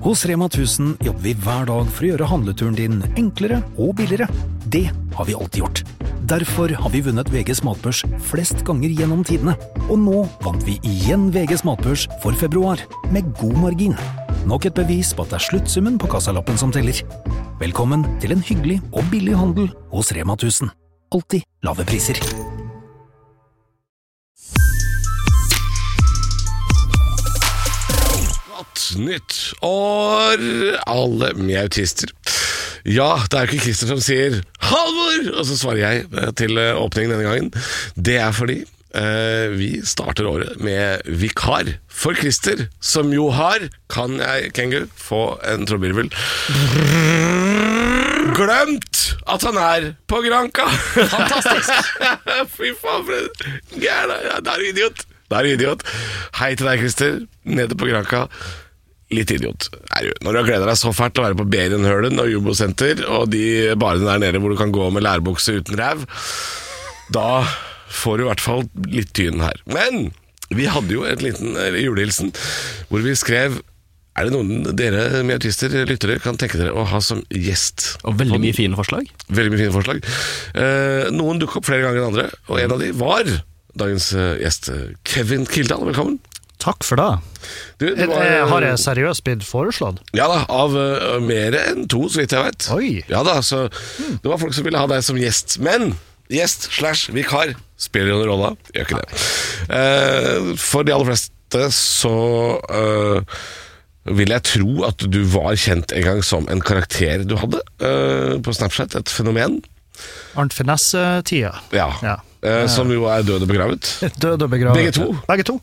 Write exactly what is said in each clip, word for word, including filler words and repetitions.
Hos Rema tusen jobber vi hver dag for å gjøre handleturen din enklere og billigere. Det har vi alltid gjort. Derfor har vi vunnet V G's matbørs flest ganger gjennom tidene. Og nå vant vi igjen V G's matbørs for februar, med god margin. Nok et bevis på at det er sluttsummen på kassalappen som teller. Velkommen til en hyggelig og billig handel hos Rema tusen. Alltid lave priser. Nytt år, alle med autister. Ja, det er jo ikke Christer som sier Halvor, og så svarer jeg til åpningen denne gangen. Det er fordi eh, vi starter året med vikar for Christer, som jo har, kan jeg, Kengu, få en trommevirvel, glemt at han er på Granca. Fantastisk. Fy faen, for en gærne. Ja, det er du idiot. Det er du idiot. Hei til deg, Christer, nede på Granca. Litt idiot er du. Når du har gledet deg så fælt til å være på Berienhølen og Jumbo Center og de barene der nede hvor du kan gå med lærbukse uten ræv, da får du i hvert fall litt tyn her. Men vi hadde jo en liten julehilsen hvor vi skrev: er det noen dere med autister, lyttere, kan tenke dere å ha som gjest? Og veldig mye fine forslag. Veldig mye fine forslag. Eh, noen dukket opp flere ganger enn andre, og en av de var dagens gjest, Kevin Kildahl. Velkommen. Takk for det. Du, det var, jeg, har jeg seriøst blitt foreslått? Ja da, av uh, mer enn to, så vidt jeg vet. Oi. Ja da, så mm. det var folk som ville ha deg som gjest. Men gjest slash vikar spiller jo en rolle. Gjør ikke det. Uh, for de aller fleste så uh, vil jeg tro at du var kjent en gang som en karakter du hadde uh, på Snapchat, et fenomen. Arnt Finesse-tida. Ja, ja. Uh, som jo er død og begravet. Død og begravet. Begge to. Begge to,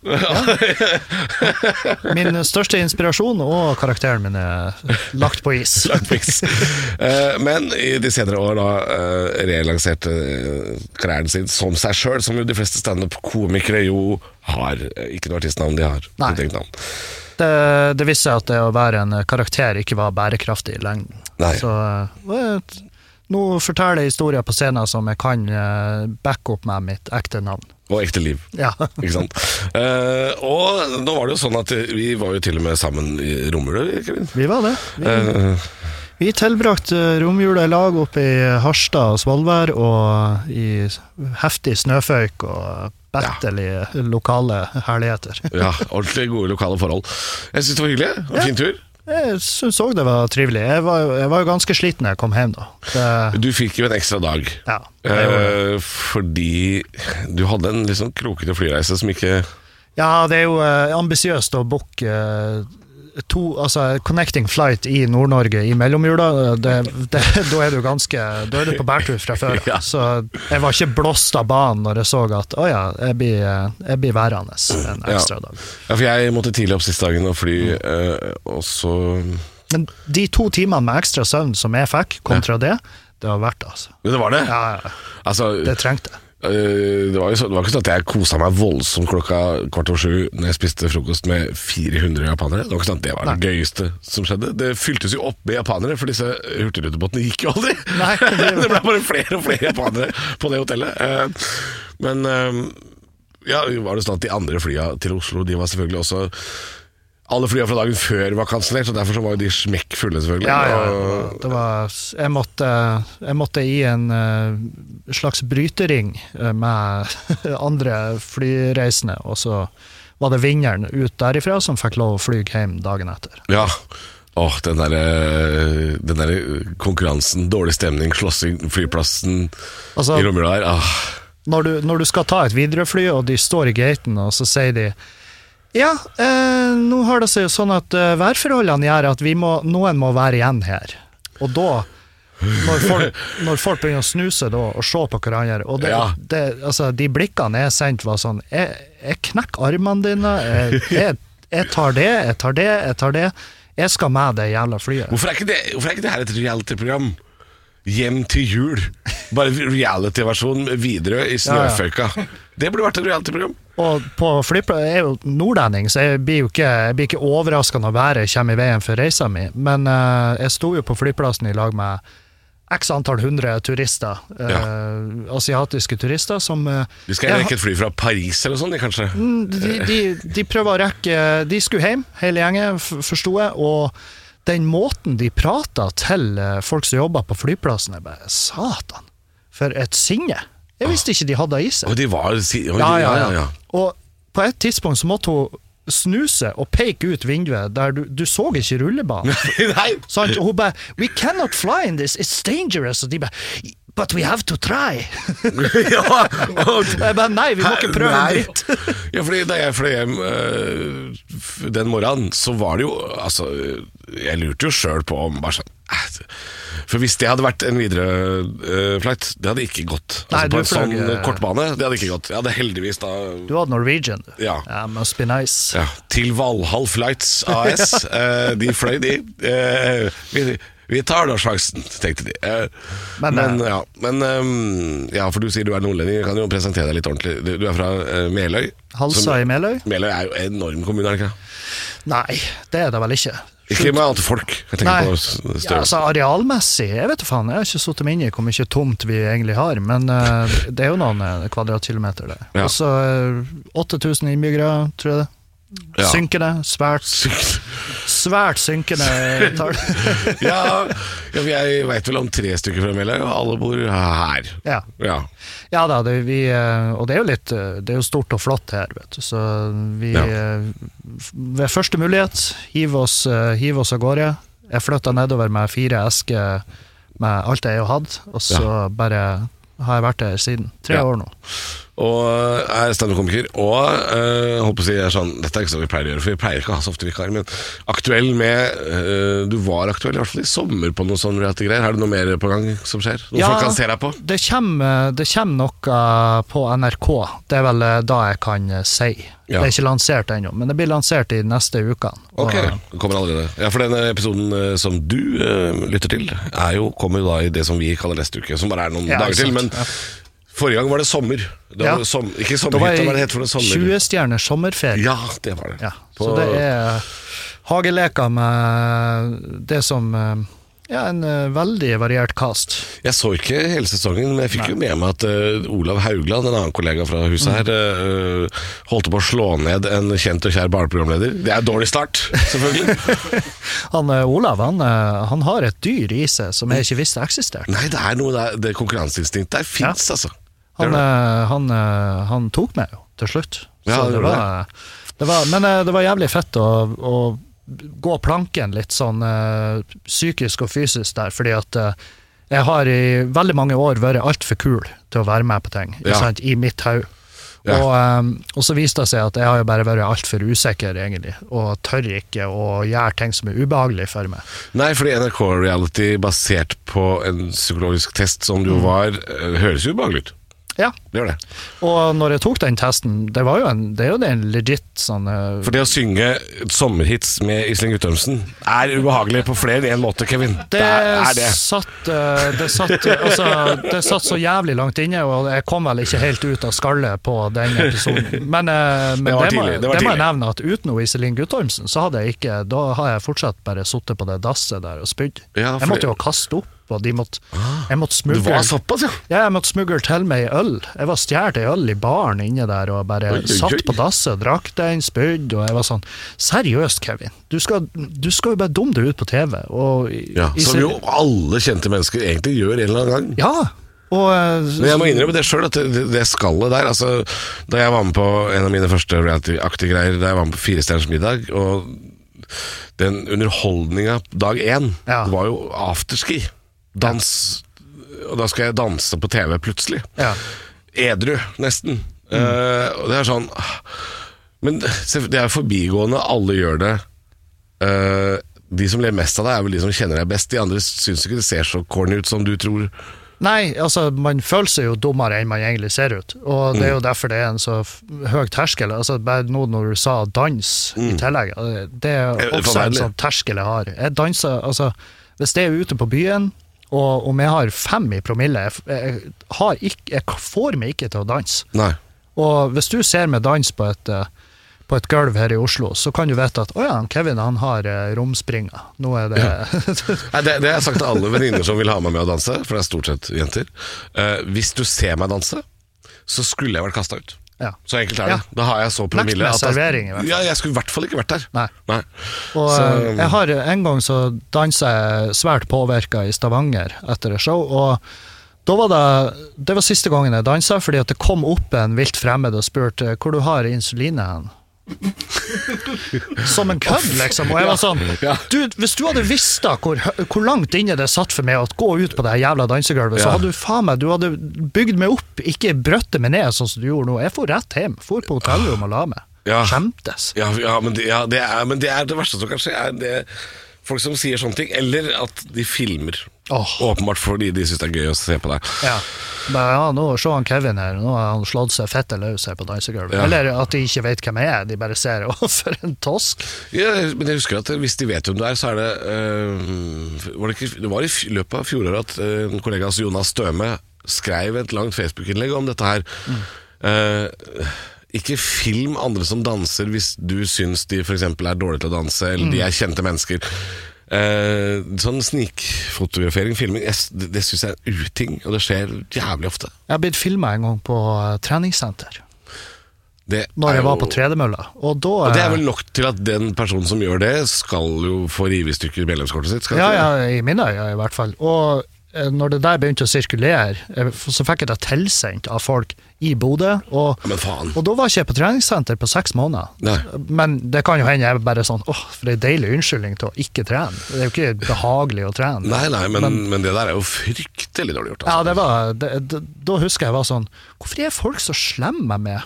ja. Min største inspirasjon og karakteren min er lagt på is. Lagt på is. uh, Men i de senere år da uh, relanserte uh, karrieren sin som seg selv, som jo de fleste stand-up-komikere jo har. Uh, ikke noe artistnavn de har. Nei. Det, det viste seg at det å være en karakter ikke var bærekraftig i lengden. Nei. Så uh, nå forteller jeg historier på scenen som jeg kan uh, backe opp med mitt ekte navn. Og ekte liv. Ja. Ikke sant? Uh, og nå var det jo sånn at vi var jo til og med sammen i romjula, Kevin. Vi var det. Vi, uh, vi tilbrakte romjula i lag oppe i Harstad og Svolvær, og i heftig snøføyk og bettelige ja. lokale herligheter. Ja, ordentlig gode lokale forhold. Jeg synes det var hyggelig, og ja. fin tur. Jeg synes også det var trivelig. Jeg var, jeg var jo ganske sliten når jeg kom hjem da. Det... Du fikk jo en ekstra dag. Ja. Eh, fordi du hadde en litt sånn krokete flyreise som ikke... Ja, det er jo eh, ambisiøst å booke eh, to, altså connecting flight i Nord-Norge i mellomjula. Det, det, da er du ganske, da er du på bærtur fra før. Ja. Så jeg var ikke blåst av banen når jeg så at, åja, jeg blir, jeg blir værende en ekstra ja. dag. Ja, for jeg måtte tidlig opp siste dagen og fly, mm. eh, og så... Men de to timene med ekstra søvn som jeg fikk, kontra ja. det, det var verdt det, altså. Det var det? Ja, ja. Altså, det trengte jeg. Det var, jo så, det var ikke sånn at jeg koset meg voldsomt klokka kvart over sju når jeg spiste frokost med fire hundre japanere. Det var ikke sånn at det var det Nei. gøyeste som skjedde. Det fyltes jo opp med japanere, for disse hurtigrutebåtene gikk jo aldri. Nei, det, det ble bare flere og flere japanere på det hotellet. Men ja, var det sånn at de andre flya til Oslo, de var selvfølgelig også... Alle flya fra dagen før var kansellert, så derfor så var jo de smekk fulle selvfølgelig. Ja, ja, det var, jeg, måtte, jeg måtte i en uh, slags brytering med andre flyreisende, og så var det vinneren ut derifra som fikk lov å flyge hjem dagen etter. Ja, åh, den der, den der konkurransen, dårlig stemning, slåssing, flyplassen altså, i romjula der. Ah. Når, du, når du skal ta et Widerøe-fly, og de står i gaten, og så sier de Ja, eh, nå har det seg sånn at eh, værforholdene gjør at vi må, noen må være igjen her. Og da, når folk, når folk begynner å snuse da, og se på hverandre, og det, ja. det, altså, de blikkene jeg sendte var sånn, jeg, jeg knekker armene dine, jeg, jeg, jeg tar det, jeg tar det, jeg tar det, jeg skal med det jævla flyet. Hvorfor er ikke det, hvorfor er ikke det her et reality-program? Hjem til jul. Bare reality-versjon Widerøe i snøføyka. Ja, ja. Det burde vært et reality-program. Og på flyplass, jeg er jo nordlending, så jeg blir jo ikke, jeg blir ikke overrasket når været kommer i veien for reisa mi. Men uh, jeg sto jo på flyplassen i lag med x antall hundre turister, uh, ja. asiatiske turister, som... Uh, de skal rekke et fly fra Paris eller sånn, kanskje? De, de, de prøver å rekke, de skulle hjem, hele gjengen, forstod jeg, og den måten de pratet til folk som jobbet på flyplassen, jeg bare, satan, for et sinne. Jeg visste ikke de hadde i seg. Og de var... Si, og ja, de, ja, ja, ja, ja. Og på et tidspunkt så måtte hun snuse og peke ut vinduet der du, du så ikke rullebanen. Nei! Sant? Og hun bare, we cannot fly in this, it's dangerous. Og de bare, but we have to try. ja, og, jeg bare, nei, vi må ikke prøve nei. en dritt. ja, fordi da jeg fløy hjem øh, den morgenen, så var det jo, altså, jeg lurte jo selv på om, bare sånn, øh, for hvis det hadde vært en videre uh, flight, det hadde ikke gått. Altså, nei, på en fløy, sånn kortbane, det hadde ikke gått. Jeg hadde heldigvis da... Du hadde Norwegian. Ja. Ja, must be nice. Ja, til Valhall Flights A S. uh, de fløy de. Uh, vi, vi tar da sjansen, tenkte de. Uh, men, men, ja, men um, ja, for du sier du er nordlending, jeg kan jo presentere deg litt ordentlig. Du, du er fra uh, Meløy. Halsa i Meløy? Meløy er jo en enorm kommune, er det ikke? Nei, det er det vel ikke. Ikke med alt folk. Jeg tenker Nei, på størrelse. ja, altså arealmessig, jeg vet faen, jeg har ikke suttet meg inn i hvor mye tomt vi egentlig har, men uh, det er jo noen uh, kvadratkilometer der. Ja. Og så uh, åtte tusen innbyggere, tror jeg det. Ja. Synkende, svært, Sykt. svært synkende tall. ja, ja, jeg vet vel om tre stykker fra Meløy, og alle bor her. Ja. Ja. Ja da, det, vi, og det er jo litt, det er jo stort og flott her, vet du, så vi, ja. ved første mulighet, hiv oss, hiv oss av gårde. Jeg flyttet nedover med fire esker med alt jeg har hatt, og så ja. bare har jeg vært her siden, tre ja. år nå. Og er stand-up-komiker, og uh, holdt på å si, er sånn, dette er ikke så vi pleier å gjøre, for vi pleier ikke å ha så ofte vikar, men aktuell med, uh, du var aktuell i hvert fall i sommer på noen sånne greier. Har du noe mer på gang som skjer? Noe ja, folk kan se deg på? Det kommer, det kommer noe på N R K, det er vel da jeg kan si. Ja. Det er ikke lansert ennå, men det blir lansert i neste uka. Ok, det kommer allerede. Ja, for denne episoden uh, som du uh, lytter til, er jo, kommer jo da i det som vi kaller neste uke, som bare er noen ja, dager til, men... Ja. Forrige gang var det sommer. Det var ja. som, ikke sommerhytta, hva det het for det sommer. tjue stjerners sommerferie. Ja, det var det. Ja. På... Så det er hageleker med det som ja, en veldig variert cast. Jeg så ikke hele sesongen, men jeg fikk Nei. jo med meg at uh, Olav Haugland, en annen kollega fra huset mm. her, uh, holdt på å slå ned en kjent og kjær barneprogramleder. Det er en dårlig start, selvfølgelig. han, Olav, han, han har et dyr i seg som jeg ikke visste eksisterte. Nei, det er noe der, det konkurranseinstinktet der finnes, ja. altså. Han, han, han tok meg jo til slutt. Ja, så det var, det var, men det var jævlig fett å, å gå planken litt sånn uh, psykisk og fysisk der, fordi at uh, jeg har i veldig mange år vært alt for kul til å være med på ting, ja. sant, i mitt haug. Ja. Og, um, og så viste det seg at jeg har jo bare vært alt for usikker egentlig, og tør ikke å gjøre ting som er ubehagelig for meg. Nei, fordi N R K-reality basert på en psykologisk test som du mm. var, uh, høres jo ubehagelig ut. Ja, det gjør det. Og når jeg tok den testen, det var jo en, det er jo en legit sånn uh... For det å synge sommerhits med Iselin Guttormsen er ubehagelig på flere enn en måte, Kevin. Det, det er det. Satt, uh, det, satt, altså, det satt så jævlig langt inne, og jeg kom vel ikke helt ut av skallet på den episoden. Men, uh, men det, det, må, tidlig, det, det må jeg nevne at uten noe Iselin Guttormsen, så hadde jeg ikke, da har jeg fortsatt bare suttet på det dasset der og spydd. Ja, jeg måtte jo kaste opp. Og de måtte, jeg måtte smugle Du var såpass, ja? Ja, jeg måtte smugle til meg øl. Jeg var stjert ei øl i baren inne der og bare oi, oi, satt oi. på dasset, drakk den, spydd, og jeg var sånn, seriøst Kevin, du skal, du skal jo bare dumme deg ut på T V. Og, ja, som jo alle kjente mennesker egentlig gjør en eller annen gang. Ja, og, men jeg må innrømme det selv, at det, det skallet der, altså, da jeg var med på en av mine første reality-aktige greier, da jeg var med på Fire stjerners middag, og den underholdninga dag én, ja. var jo afterski. Dans, og da skal jeg danse på T V plutselig. Ja. Edru, nesten. Mm. Uh, og det er sånn men det er forbigående, alle gjør det. Uh, de som ler mest av det er vel de som kjenner deg best. De andre syns ikke det ser så corny ut som du tror. Nei, altså man føler seg jo dummere enn man egentlig ser ut. Og det er jo mm. derfor det er en så høy terskel. Altså bare nå når du sa dans mm. i tillegg, det er også en sånn terskel jeg har. Jeg danser, altså hvis jeg er ute på byen og om jeg har fem i promille, jeg, jeg, har ikke, jeg får meg ikke til å danse. Nei. Og hvis du ser meg dans på et, på et gulv her i Oslo, så kan du vite at åja, Kevin han har romspringer. Nå er det... Ja. Nei, det... Det har jeg sagt til alle venninner som vil ha meg med å danse, for det er stort sett jenter. Uh, hvis du ser meg danse, så skulle jeg vært kastet ut. Ja. Så enkelt er det. Ja. Da har jeg så Nekt promille med at servering, i hvert fall. Ja, jeg skulle i hvert fall ikke vært der. Nei. Nei. Og Så- eh, jeg har en gang så danset jeg svært påvirket i Stavanger etter et show, og da var det, det var siste gangen jeg danset, fordi at det kom opp en vilt fremmed og spurte hvor du har insulinet hen. Som en kødd, liksom. Og jeg var sånn, Ja. du, hvis du hadde visst da hvor, hvor langt inne det satt for meg å gå ut på det her jævla dansegulvet, så Ja. hadde du faen meg, du hadde bygd meg opp, ikke brøttet meg ned sånn som du gjorde nå. Jeg får rett hjem, får på hotellrom og la meg. Ja. Skjemtes. Ja, ja, men, det, ja det er, men det er det verste som kan skje, er det folk som sier sånne ting, eller at de filmer. Åh. Åpenbart fordi de synes det er gøy å se på deg. Ja. Bare, ja, nå se han Kevin her, nå har han slått seg fette løs her på dansegulvet. Ja. Eller at de ikke vet hvem jeg er, de bare ser, å, for en tosk. Ja, men jeg husker at hvis de vet hvem du er, så er det øh, var det, ikke, det var i f- løpet av fjoråret at øh, en kollega av Jonas Støme skrev et langt Facebook-innlegg om dette her. Mm. Uh, ikke film andre som danser hvis du syns de for eksempel er dårlige til å danse, eller mm. de er kjente mennesker. Uh, sånn snikfotografering, filming, jeg, det, det synes jeg er en uting, og det skjer jævlig ofte. Jeg har blitt filmet en gang på uh, treningssenter, Det når er jeg var jo- på tredemølla. Og da... Og det er eh, vel nok til at den personen som gjør det, skal jo få rive i stykker medlemskortet sitt? Skal Ja, ikke det? ja, i mine øyne i hvert fall. Og eh, når det der begynte å sirkulere, eh, så fikk jeg det tilsendt av folk i Bodø, og, Men faen. og da var ikke jeg på treningssenter på seks måneder. Nei. Men det kan jo hende jeg er bare sånn, åh, for det er en deilig unnskyldning til å ikke trene. Det er jo ikke behaglig å trene. Nei, nei, men, men, det der er jo fryktelig dårlig gjort. Ja, Altså. det var, det, det, da husker jeg var sånn, hvorfor er folk så slemme med?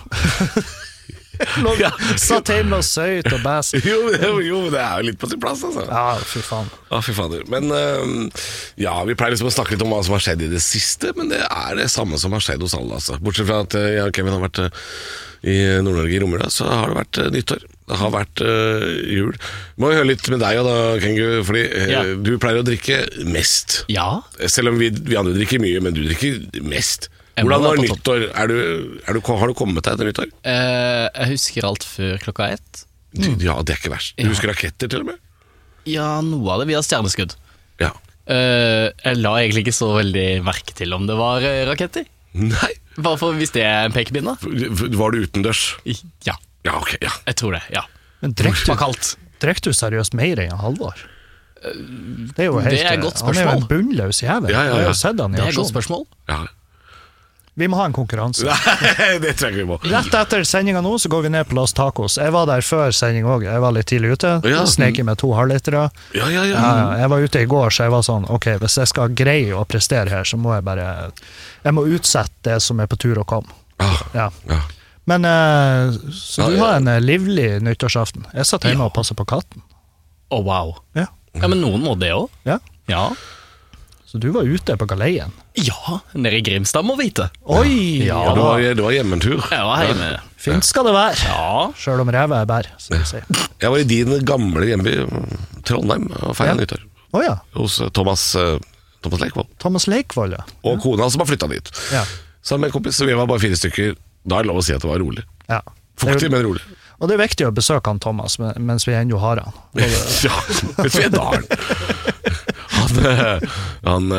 Lå- Ja. Satt hjemme og søyt og bæs. Jo, jo, jo, det er jo litt på sin plass, altså. Ja, fy faen. Ja, fy fader. Men øhm, ja, vi pleier liksom å snakke litt om hva som har skjedd i det siste, men det er det samme som har skjedd hos alle, altså. Bortsett fra at øh, jeg og Kevin har vært øh, i Nord-Norge i romjula, så har det vært øh, nyttår. Det har vært øh, jul. Må jo høre litt med deg og da, Kengu, fordi øh, Ja. du pleier å drikke mest. Ja. Selv om vi, vi andre drikker mye, men du drikker mest. Jeg må Hvordan var være på nyttår? Er du, er du, har du kommet deg etter nyttår? Eh, jeg husker alt før klokka ett. Du, ja, det er ikke verst. Du Ja. husker raketter til og med? Ja, noe av det via stjerneskudd. Ja. Eh, jeg la egentlig ikke så veldig merke til om det var eh, raketter. Nei. Bare for hvis det er en pekepinne. Var du utendørs? Ja, Ja, ok, ja. jeg tror det. ja Men Det drikker var du, kaldt. drikker du seriøst mer enn Halvor? Det er jo helt, det er et godt han er jo en spørsmål. bunnløs jævel. Ja, ja, ja. Jeg har jo sett han i Det er et godt aksjon. spørsmål. ja. Vi må ha en konkurranse. Nei, det trenger vi på. Rett etter sendinga nå så går vi ned på Los Tacos. Jeg var der før sending òg. Jeg var litt tidlig ute. Ja. Snek i meg to halvlitere. Ja, ja, ja. Ja, ja. Jeg var ute i går, så jeg var sånn ok, hvis jeg skal greie å prestere her, så må jeg bare Jeg må utsette det som er på tur å komme. Ah, Ja. ja. Men eh, Så Ja, du ja. har en eh, livlig nyttårsaften. Jeg satt hjemme Ja. og passet på katten. Å, wow. Ja. Ja, men noen må det òg. Ja. Ja. Så du var ute på galeien. ja, nede i Grimstad må vite. Oi! Ja, Ja, det var, det var hjemmetur. Jeg var hjemme. Fint skal det være. Ja. Sjøl om ræva er bær, som de sier. Jeg var i din gamle hjemby, Trondheim, og feira Ja. nyttår. Å ja. Hos eh, Thomas, eh, Thomas Leikvoll. Thomas Leikvoll, ja. Og kona som har flytta dit. Ja. Sammen med en kompis, så vi var bare fire stykker. Da er det lov å si at det var rolig. ja. Fuktig, men rolig. Og det er viktig å besøke han Thomas men- mens vi ennå har han. Og det- Ja, vet du hva da er han? Han, eh, han,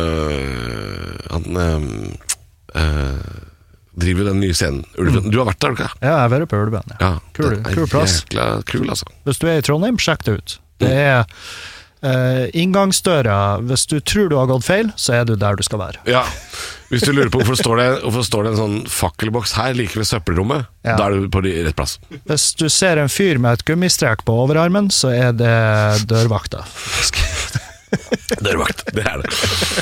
eh, han eh, eh, driver jo den nye scenen. Ulven. Du har vært der, har du ikke? Ja, jeg har vært på Ulven. Ja. Ja, Kul, den er kul plass. Jækla kul, altså. Hvis du er i Trondheim, sjekk det ut. Det er eh, inngangsdøra. Hvis du tror du har gått feil, så er du der du skal være. Ja, hvis du lurer på hvorfor står det, hvorfor står det en sånn fakkelboks her like ved søppelrommet, Ja. da er du på rett plass. Hvis du ser en fyr med et gummistrek på overarmen, så er det dørvakta. Dørvakt, det er det.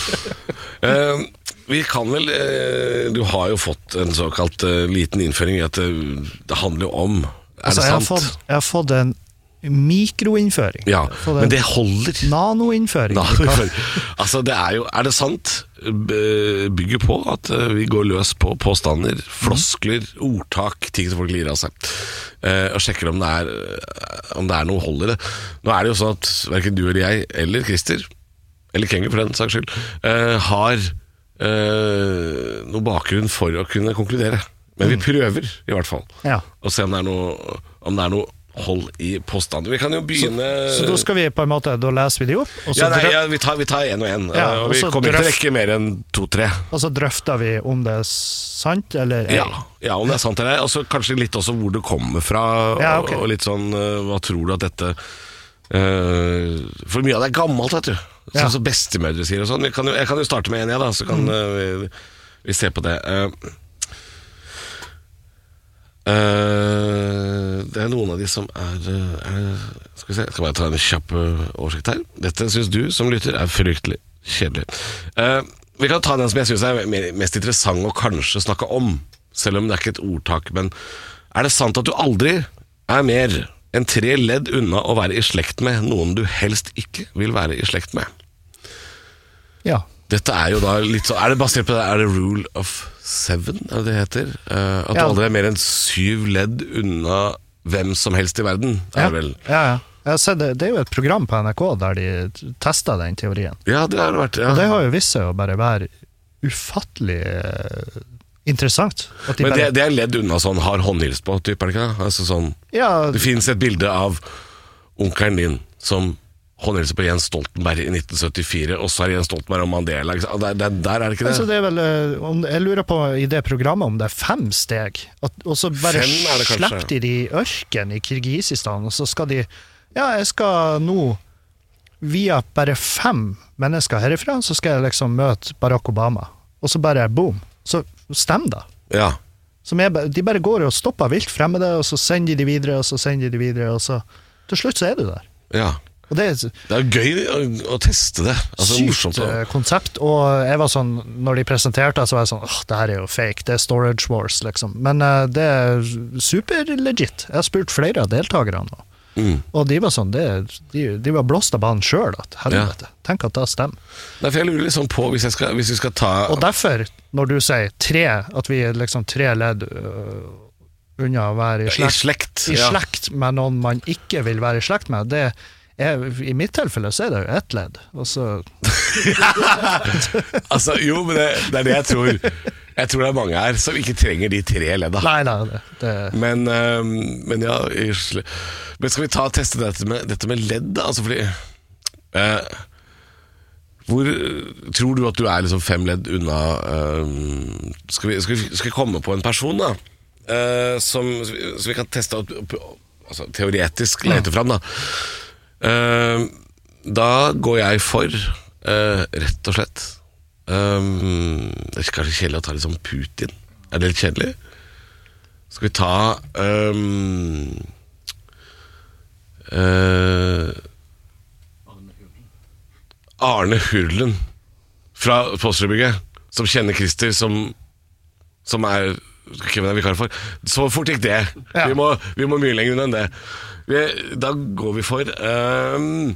Eh, vi kan vel eh, Du har jo fått en såkalt eh, liten innføring i at det, det handler jo om Er Altså, det jeg, har sant? fått, jeg har fått en mikroinnføring. Ja, Jeg har fått en men det holder. Nanoinnføring. Nei, altså det er jo Er det sant? B- Bygger på at eh, vi går løs på påstander, floskler, ordtak, ting som folk lirer av seg. Eh, og sjekker om det er Om det er noe hold i det. Nå er det jo sånn at hverken du eller jeg, eller Christer, eller Kengu for den saks skyld, eh, har eh, noe bakgrunn for å kunne konkludere. Men vi prøver i hvert fall Ja. å se om det er noe, om det er noe hold i påstand. Vi kan jo begynne... Så, så da skal vi på en måte, da leser vi de opp, og så Ja, nei, drøf, ja vi, tar, vi tar en og en, Ja, og og vi så kommer ikke til å drøf- rekke mer enn to-tre. og så drøfter vi om det er sant, eller ei. Ja, ja, om det er sant eller ei. Og så kanskje litt også hvor det kommer fra, Ja, ok. og litt sånn, uh, hva tror du at dette... Uh, for mye av det er gammelt, vet du. Sånn Ja. som bestemødre sier og sånn. Jeg kan jo, jeg kan jo starte med en, jeg da, så kan uh, vi, vi se på det. Uh, Uh, det er noen av de som er, er Skal vi se, skal bare ta en kjapp uh, oversikt her. Dette synes du som lytter er fryktelig kjedelig. uh, Vi kan ta den som jeg synes er mer, mest interessant å kanskje snakke om, selv om det er ikke et ordtak. Men er det sant at du aldri er mer enn tre ledd unna å være i slekt med noen du helst ikke vil være i slekt med? Ja. Dette er jo da litt så, er det basert på det, er det rule of seven, er det det heter? Uh, at Ja. du aldri er mer enn syv ledd unna hvem som helst i verden, er Ja, det vel? ja, ja. Jeg har sett det, det er jo et program på N R K der de tester den teorien. Ja, det har det vært, ja. Og det har jo vist seg å bare være ufattelig eh, interessant. At de Men bare, det, det er ledd unna sånn har håndhils på, typ, er det ikke det? Altså sånn, ja, det finnes et bilde av onkelen din som håndhilser på Jens Stoltenberg i nitten syttifire, og så er Jens Stoltenberg og Mandela, ikke sant? Der, der, der er det ikke det? altså det er vel, eh, om, jeg lurer på i det programmet om det er fem steg, at, og så bare Fem er det kanskje. slipper de de i ørken i Kirgisistan, og så skal de, ja, jeg skal nå via bare fem mennesker herifra, så skal jeg liksom møte Barack Obama, og så bare boom, så stem da. Ja, Som er, ba- de bare går og stopper vilt fremmede, og så sender de de videre, og så sender de de videre, og så til slutt så er du der. ja. Og det er et Det er jo gøy å, å teste det. Altså, sykt morsomt. å- eh, konsept, og jeg var sånn, når de presenterte, så var jeg sånn, åh, det her er jo fake, det er Storage Wars, liksom. Men eh, det er super legit. Jeg har spurt flere av deltakerne nå. Mm. Og de var sånn, det, de, de var blåst av banen selv, at helvete. Tenk at det stemmer. Nei, for jeg lurer liksom på, hvis, jeg skal, hvis vi skal ta... Og derfor, når du sier tre, at vi er liksom tre ledd øh, unna å være i I slekt, slekt, i ja. slekt med noen man ikke vil være i slekt med, det er, i mitt tilfelle så er det jo ett ledd, og så... Altså, jo, men det, det er det jeg tror. Jeg tror det er mange her som ikke trenger de tre ledda. Nei, nei, det, det Men, øhm, men ja i sl- Men skal vi ta og teste dette med, dette med ledd, da? Altså fordi eh, Hvor tror du at du er liksom fem ledd unna øhm, skal, vi, skal, vi, skal vi komme på en person, da? Eh, som, så vi kan teste opp, altså, teoretisk lete fram, da. Eh, da går jeg for eh, rett og slett um, det er kanskje kjedelig å ta litt sånn Putin. Er det litt kjedelig? Skal vi ta um, uh, Arne Hurlen fra Postrebygget, som kjenner Christer, som, som er hvem er vikar for. Så fort gikk det. Ja. Vi må, vi må mye lenger unna enn det. Vi, da går vi for um,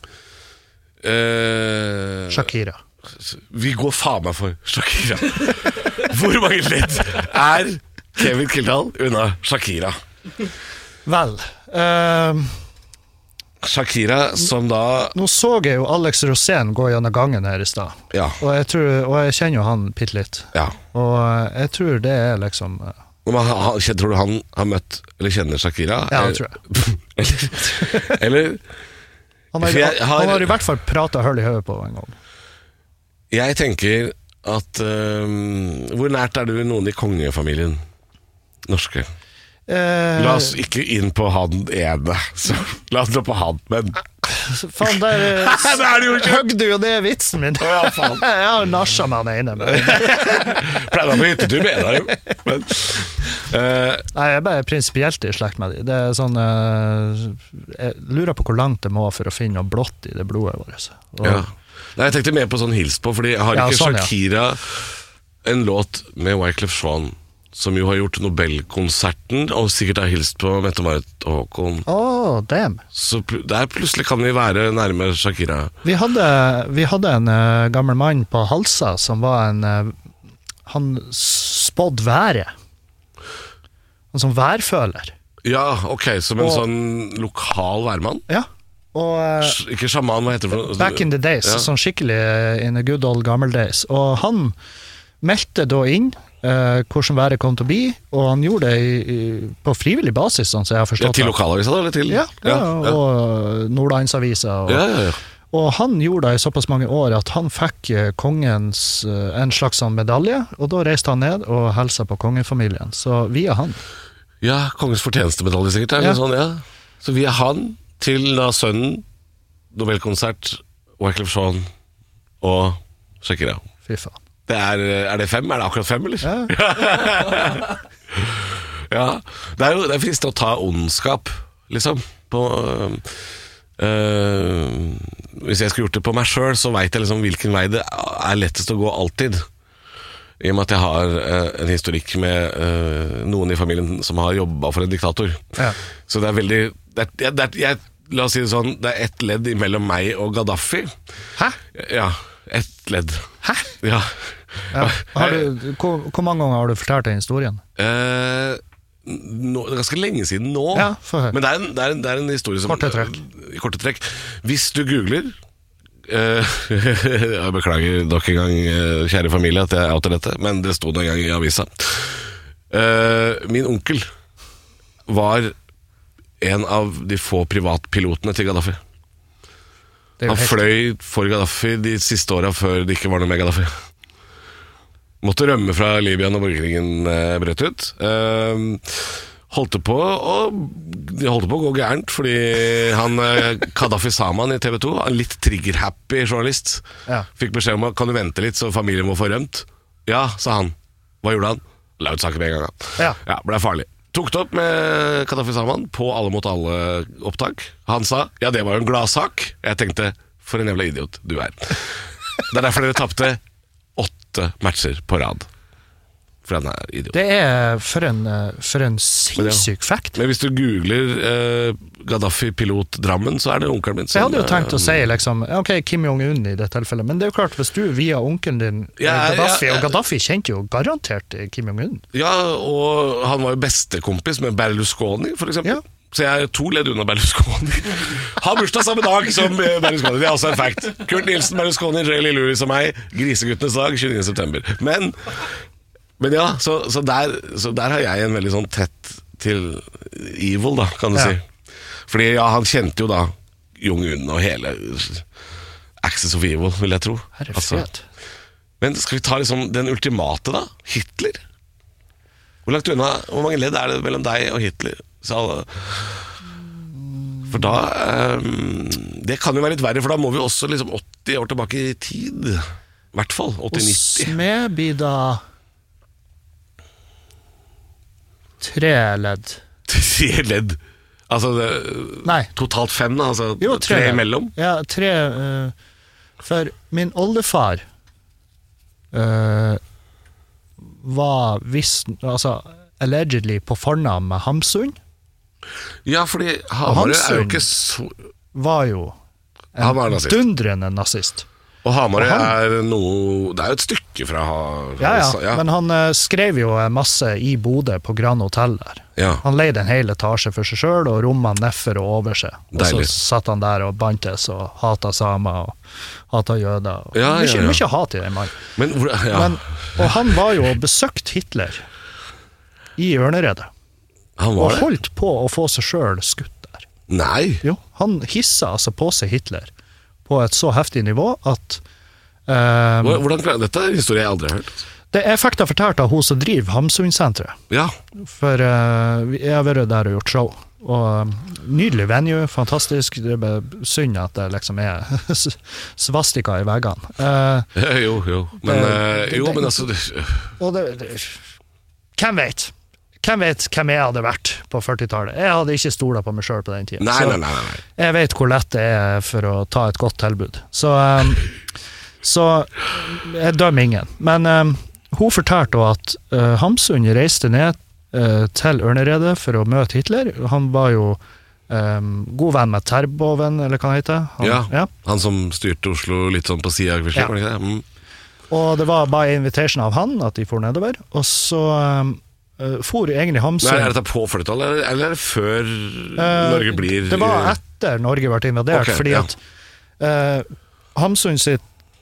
uh, Shakira. Vi går faen meg for Shakira. Hvor mange ledd er Kevin Kildahl unna Shakira? Vel, øh, Shakira som da nå så jeg jo Alex Rosén gå gjennom gangen her i stad, Ja, og jeg, tror, og jeg kjenner jo han pitt litt, ja. og øh, jeg tror det er liksom øh, Men han, han, tror du han har møtt eller kjenner Shakira? Ja, det tror jeg. Eller, eller han har, For jeg har- han har i hvert fall pratet høl i høyet på en gang. Jeg tenker at um, hvor nært er du noen i kongefamilien? Norske. Eh, La oss ikke inn på han ene. Så, la oss dra på han, men faen, der Det er det jo ikke. høgg du jo det er vitsen min. Å, ja, faen. Jeg har nasja med han ene. Men, pleier å på hyttetur med deg. Men uh, nei, jeg er bare prinsipielt i slekt med de. Det er sånn eh, jeg lurer på hvor langt det må for å finne noe blått i det blodet vårt. Og, ja. Nei, jeg tenkte mer på sånn hils på, fordi har Ja, ikke sånn, ja. Shakira en låt med Wyclef Jean, som jo har gjort Nobelkonserten, og sikkert har hilst på Mette-Marit og Håkon. oh, damn. Så pl- der plutselig kan vi være nærme Shakira. Vi hadde, vi hadde en uh, gammel mann på Halsa som var en uh, han spådde været. En sånn værføler. Ja, ok, som en Og- sånn lokal værmann. Ja. Og uh, Sj- Ikke sjaman, hva heter det for noe? back in the days, Ja. sånn skikkelig uh, in the good old gammel days. Og han meldte da inn eh, hvordan været kom til å bli, og han gjorde det i, i, på frivillig basis, sånn som jeg har forstått. Ja, til lokalavisa da, eller til? Ja, ja, ja. Og Nordlandsavisa. Og, ja, ja, ja. og han gjorde det i såpass mange år at han fikk kongens en slags sånn medalje, og da reiste han ned og hilste på kongefamilien, så via han. Ja, kongens fortjenestemedalje sikkert, er det Ja. sånn, ja. Så via han til da sønnen, Nobelkonsert, Wyclef Jean og Shakira. Fy faen. Det er, er det fem? Er det akkurat fem, eller? Ja. Ja, det er jo det er fristende å ta ondskap, liksom, på... Uh, hvis jeg skulle gjort det på meg selv, så vet jeg liksom hvilken vei det er lettest å gå alltid. I og med at jeg har uh, en historikk med uh, noen i familien som har jobbet for en diktator. Ja. Så det er veldig det er, det er, jeg, La oss si det sånn, det er ett ledd mellom meg og Gaddafi. Hæ? Ja, ett ledd. Hæ? Ja. Ja. Har du, hvor, hvor mange ganger har du fortalt den historien? Uh, nå, det er ganske lenge siden nå. Ja, få høre. Men det er, en, det, er en, det er en historie som Korte trekk. I korte trekk. Hvis du googler uh, Jeg beklager nok en gang, uh, kjære familie, at jeg outer dette, men det stod en gang i avisa. Uh, min onkel var en av de få privatpilotene til Gaddafi. Det er jo Han helt- fløy for Gaddafi de siste årene før det ikke var noe med Gaddafi. Måtte rømme fra Libya når borgerkrigen eh, brøt ut. Eh, holdt det på og de holdt på å gå gærent, fordi han eh, Gaddafi Saman i T V to, en litt trigger-happy journalist, Ja. fikk beskjed om at kan du vente litt så familien må få rømt. Ja, sa han. Hva gjorde han? La ut saken med en gang. Han. Ja. Ja, ble farlig. Tok det opp med Gaddafi Saman på alle mot alle opptak. Han sa, ja det var jo en gladsak. Jeg tenkte, for en jævla idiot du er. Det er derfor dere tappte åtte matcher på rad. For han er idiot. Det er for en, eh, for en sinnssyk fact. Men hvis du googler eh, Gaddafi pilot Drammen, så er det onkelen min Så jeg hadde jo tenkt å eh, si liksom, ok, Kim Jong-un i det tilfellet, men det er jo klart, hvis du via onkelen din eh, Ja, Gaddafi, ja, ja. og Gaddafi kjente jo garantert eh, Kim Jong-un. Ja, og han var jo bestekompis med Berlusconi, for eksempel. Ja. Så jeg er to ledd unna Berlusconi. Har bursdag samme dag som eh, Berlusconi. Det er også en fact. Kurt Nielsen, Berlusconi, Ray Lewis og meg. Griseguttenes dag, tjueni september. Men, men ja, så, så, der, så der har jeg en veldig sånn tett til evil, da, kan du Ja. si. Fordi ja, han kjente jo da Jong-un og hele Axis of Evil, vil jeg tro. Herre Altså, fred. men skal vi ta liksom den ultimate da? Hitler? Hvor langt unna, hvor mange ledd er det mellom deg og Hitler? Så alle... For da um, det kan jo være litt verre, for da må vi også liksom åtti år tilbake i tid. I hvert fall, åtti nitti. Hos meg blir da tre ledd. Tre ledd. Altså det, Nei. totalt fem da, altså Jo, tre, ledd. imellom. Ja, tre. eh, for min oldefar eh, var visst, altså allegedly på fornavn med Hamsun, Ja, fordi Hamar er jo Hamsun. ikke så... var jo Han var en nazist. dundrende nazist. Og Hamar Og han- er noe... Det er jo et stykke fra... Ja, ja, men han eh, skrev jo en masse i Bodø på Grand Hotel der. Ja. Han leide en hel etasje for seg selv, og rommene nedfor og over seg. Og Deilig. så satt han der og bantes og hata samer og hata jøder. Og Ja, ja, mye, ja. mye hat i den mannen. Men, hvor- ja. Men, og han var jo og besøkt Hitler i Ørneredet, han og var det? holdt på å få seg selv skutt der. Nei. Jo, han hissa altså på seg Hitler på et så heftig nivå at eh, Hvor- Hvordan klarer dette? Er en historie jeg aldri har hørt. det er fakta fortalt av hun som driver Hamsun-senteret. Ja. For eh, vi- jeg har vært der og gjort show. Og um, nydelig venue, fantastisk. Det er bare synd at det liksom er svastika i veggene. Eh, Jo, jo. Men, Det- eh, det- jo, det- men altså det, og det, det, hvem vet? Hvem vet hvem jeg hadde vært på førtitallet? Jeg hadde ikke stolet på meg selv på den tiden. Nei, Så nei, nei, nei. jeg vet hvor lett det er for å ta et godt tilbud. Så, um, så jeg dømmer ingen. Men um, hun fortalte også at uh, Hamsun reiste ned uh, til Ørneredet for å møte Hitler. Han var jo um, god venn med Terboven, eller hva han heter. Han, Ja, ja. han som styrte Oslo litt sånn på siden av Ja. var det ikke det? Mm. Og det var bare invitation av han at de for nedover. Og så um, uh, for egentlig Hamsun... Nei, er dette på førtitallet, eller, eller er det før Eh, Norge blir Det var etter Norge ble invadert, Ok, fordi ja. at eh, Hamsun sitt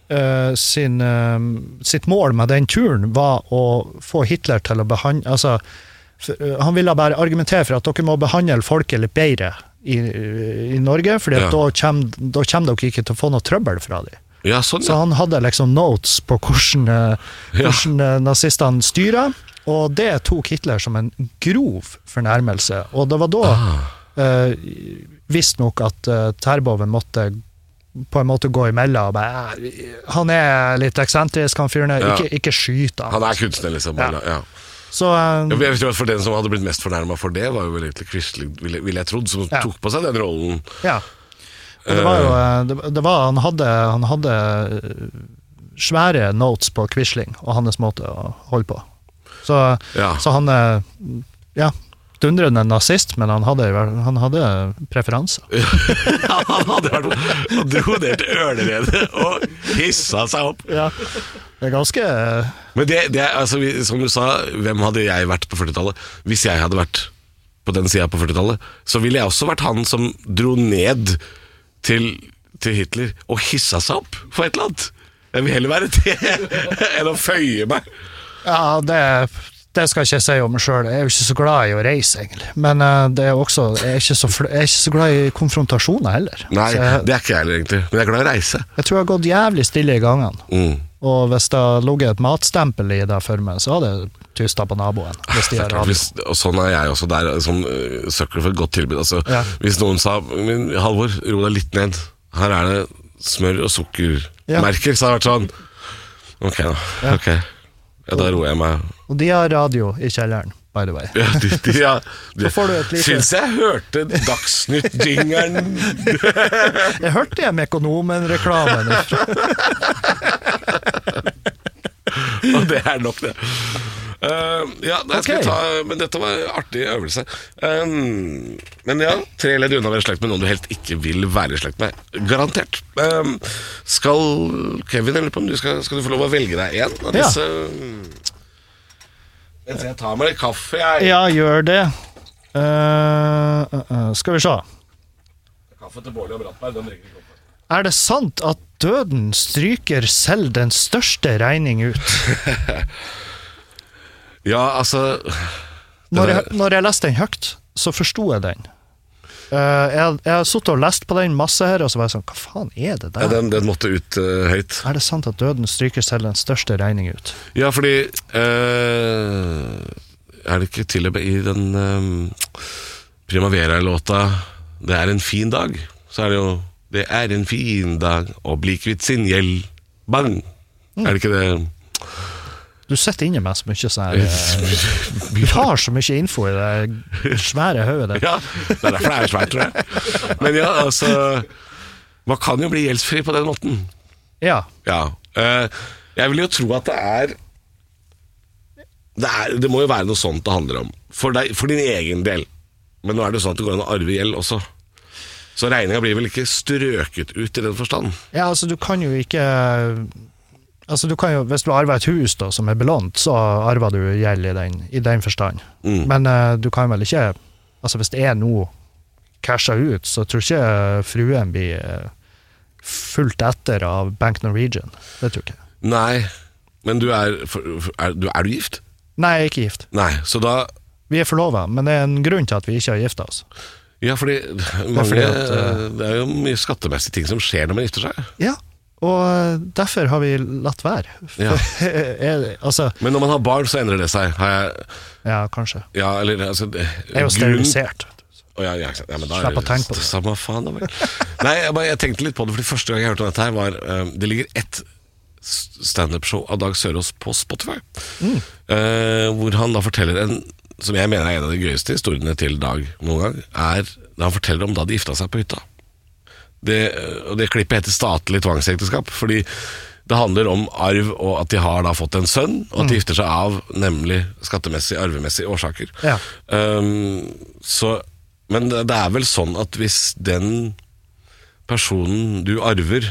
uh, sin, uh, sitt mål med den turen var å få Hitler til å behandle, altså, for, uh, han ville bare argumentere for at dere må behandle folket litt bedre i, i Norge, for ja. da, kommer, da kommer dere ikke til å få noe trøbbel fra dem. Ja, sånn, ja. Så han hadde liksom notes på hvordan, uh, hvordan uh, nazistene styrer, og det tok Hitler som en grov fornærmelse, og det var da ah. uh, visst nok at uh, Terboven måtte på en måte gå imellom og bare, han er litt eksentrisk, han fyrer ned, ja. ikke, ikke skyter han. Han er kunstner liksom. Ja. Ja. Så, um, jeg tror at for den som hadde blitt mest fornærmet for det, var jo vel egentlig Quisling, ville vil jeg trodd, som ja. tok på seg den rollen. Ja, og det var jo, det, det var, han hadde, han hadde svære notes på Quisling, og hans måte å holde på. Så, ja. så han, ja, dundrende nazist, men han hadde, han hadde preferanser. Ja, han hadde vært og dro ned til ørneredet og hissa seg opp. Ja, det er ganske... Men det, det altså, som du sa, hvem hadde jeg vært på førtitallet? Hvis jeg hadde vært på den siden på førtitallet, så ville jeg også vært han som dro ned til, til Hitler og hissa seg opp for et eller annet. Jeg vil heller være det enn å føye meg. Ja, det Det skal ikke jeg si om meg selv. Jeg er jo ikke så glad i å reise, egentlig. Men uh, det er også, jeg er, ikke så, jeg er ikke så glad i konfrontasjoner heller. Nei, jeg, det er ikke jeg heller, egentlig. Men jeg er glad i å reise. Jeg tror jeg har gått jævlig stille i gangene. Mm. Og hvis det har ligget et matstempel i det for meg, så hadde jeg tysta på naboen. Hvis de klart, hvis, og sånn er jeg også der, som uh, søker for et godt tilbud. Altså, ja. Hvis noen sa, men Halvor, ro deg litt ned. Her er det smør og sukkermerker, ja. Så har det vært sånn. Ok da, ja. ok. Ja, da roer jeg meg. Og de har radio i kjelleren, by the way. Ja, de, de, ja, de, så får du et lite... Synes jeg hørte Dagsnytt-jingeren. Jeg hørte jeg Mekonomen-reklamen. Og det er nok det. Uh, ja, det skal okay. ta, men dette var en artig øvelse. Um, men ja, tre ledd unna å være slekt med noen du helt ikke vil være slekt med. Garantert. Um, skal Kevin, eller på om du skal, skal du få lov å velge deg en av disse? Ja. Jeg tar meg litt kaffe, jeg. Ja, gjør det. Uh, uh, uh, skal vi se. Kaffe til Bårli og Brattberg, den drikker kaffe. Er det sant at døden stryker selv den største regning ut? Ja, altså når jeg, når jeg leste den høyt, så forstod jeg den. Uh, jeg, jeg har suttet og lest på den masse her, og så var jeg sånn, hva faen er det der? Ja, den, den måtte ut uh, høyt. Er det sant at døden stryker selv den største regning ut? Ja, fordi uh, er det ikke til og med i den uh, Primavera-låta Det er en fin dag, så er det jo Det er en fin dag å bli kvitt sin gjeld. Bang! Mm. Er det ikke det? Du setter inne meg så mye sånn her. Du har så mye info i det svære høyet der. Ja, det er derfor det er svært, tror jeg. Men ja, altså man kan jo bli gjeldsfri på den måten. Ja. Ja. Uh, jeg vil jo tro at det er det, er det må jo være noe sånt det handler om. For, deg, for din egen del. Men nå er det jo sånn at det går an å arve gjeld også. Så regningen blir vel ikke strøket ut i den forstand? Ja, altså du kan jo ikke... Altså du kan jo, hvis du arver et hus da, som er belånt, så arver du gjeld i den, i den forstand. Mm. Men uh, du kan vel ikke, altså hvis det er noe cashet ut, så tror ikke fruen blir uh, fulgt etter av Bank Norwegian. Det tror jeg ikke. Nei, men du er, er, du, er du gift? Nei, jeg er ikke gift. Nei, så da... Vi er forlovet, men det er en grunn til at vi ikke har giftet oss. Ja, fordi mange, det, er fordi at, uh, det er jo mye skattemessige ting som skjer når man gifter seg. Ja, og derfor har vi latt være. Ja. jeg, altså, Men når man har barn, så endrer det seg. Har jeg, ja, kanskje. Ja, eller, altså, det er jo sterilisert. Oh, ja, ja, ja, men da Slapp å tenke på det. Samme faen, da. Nei, jeg, bare, jeg tenkte litt på det, fordi første gang jeg hørte om dette her var uh, det ligger ett stand-up-show av Dag Sørås på Spotify, mm. uh, hvor han da forteller en, som jeg mener er en av de gøyeste historiene til Dag noen gang, er da han forteller om da de gifta seg på hytta. Det, og det klippet heter statlig tvangsekteskap, fordi det handler om arv, og at de har da fått en sønn, og at de gifter seg av nemlig skattemessige, arvemessige årsaker. Ja. Um, så, men det, det er vel sånn at hvis den personen du arver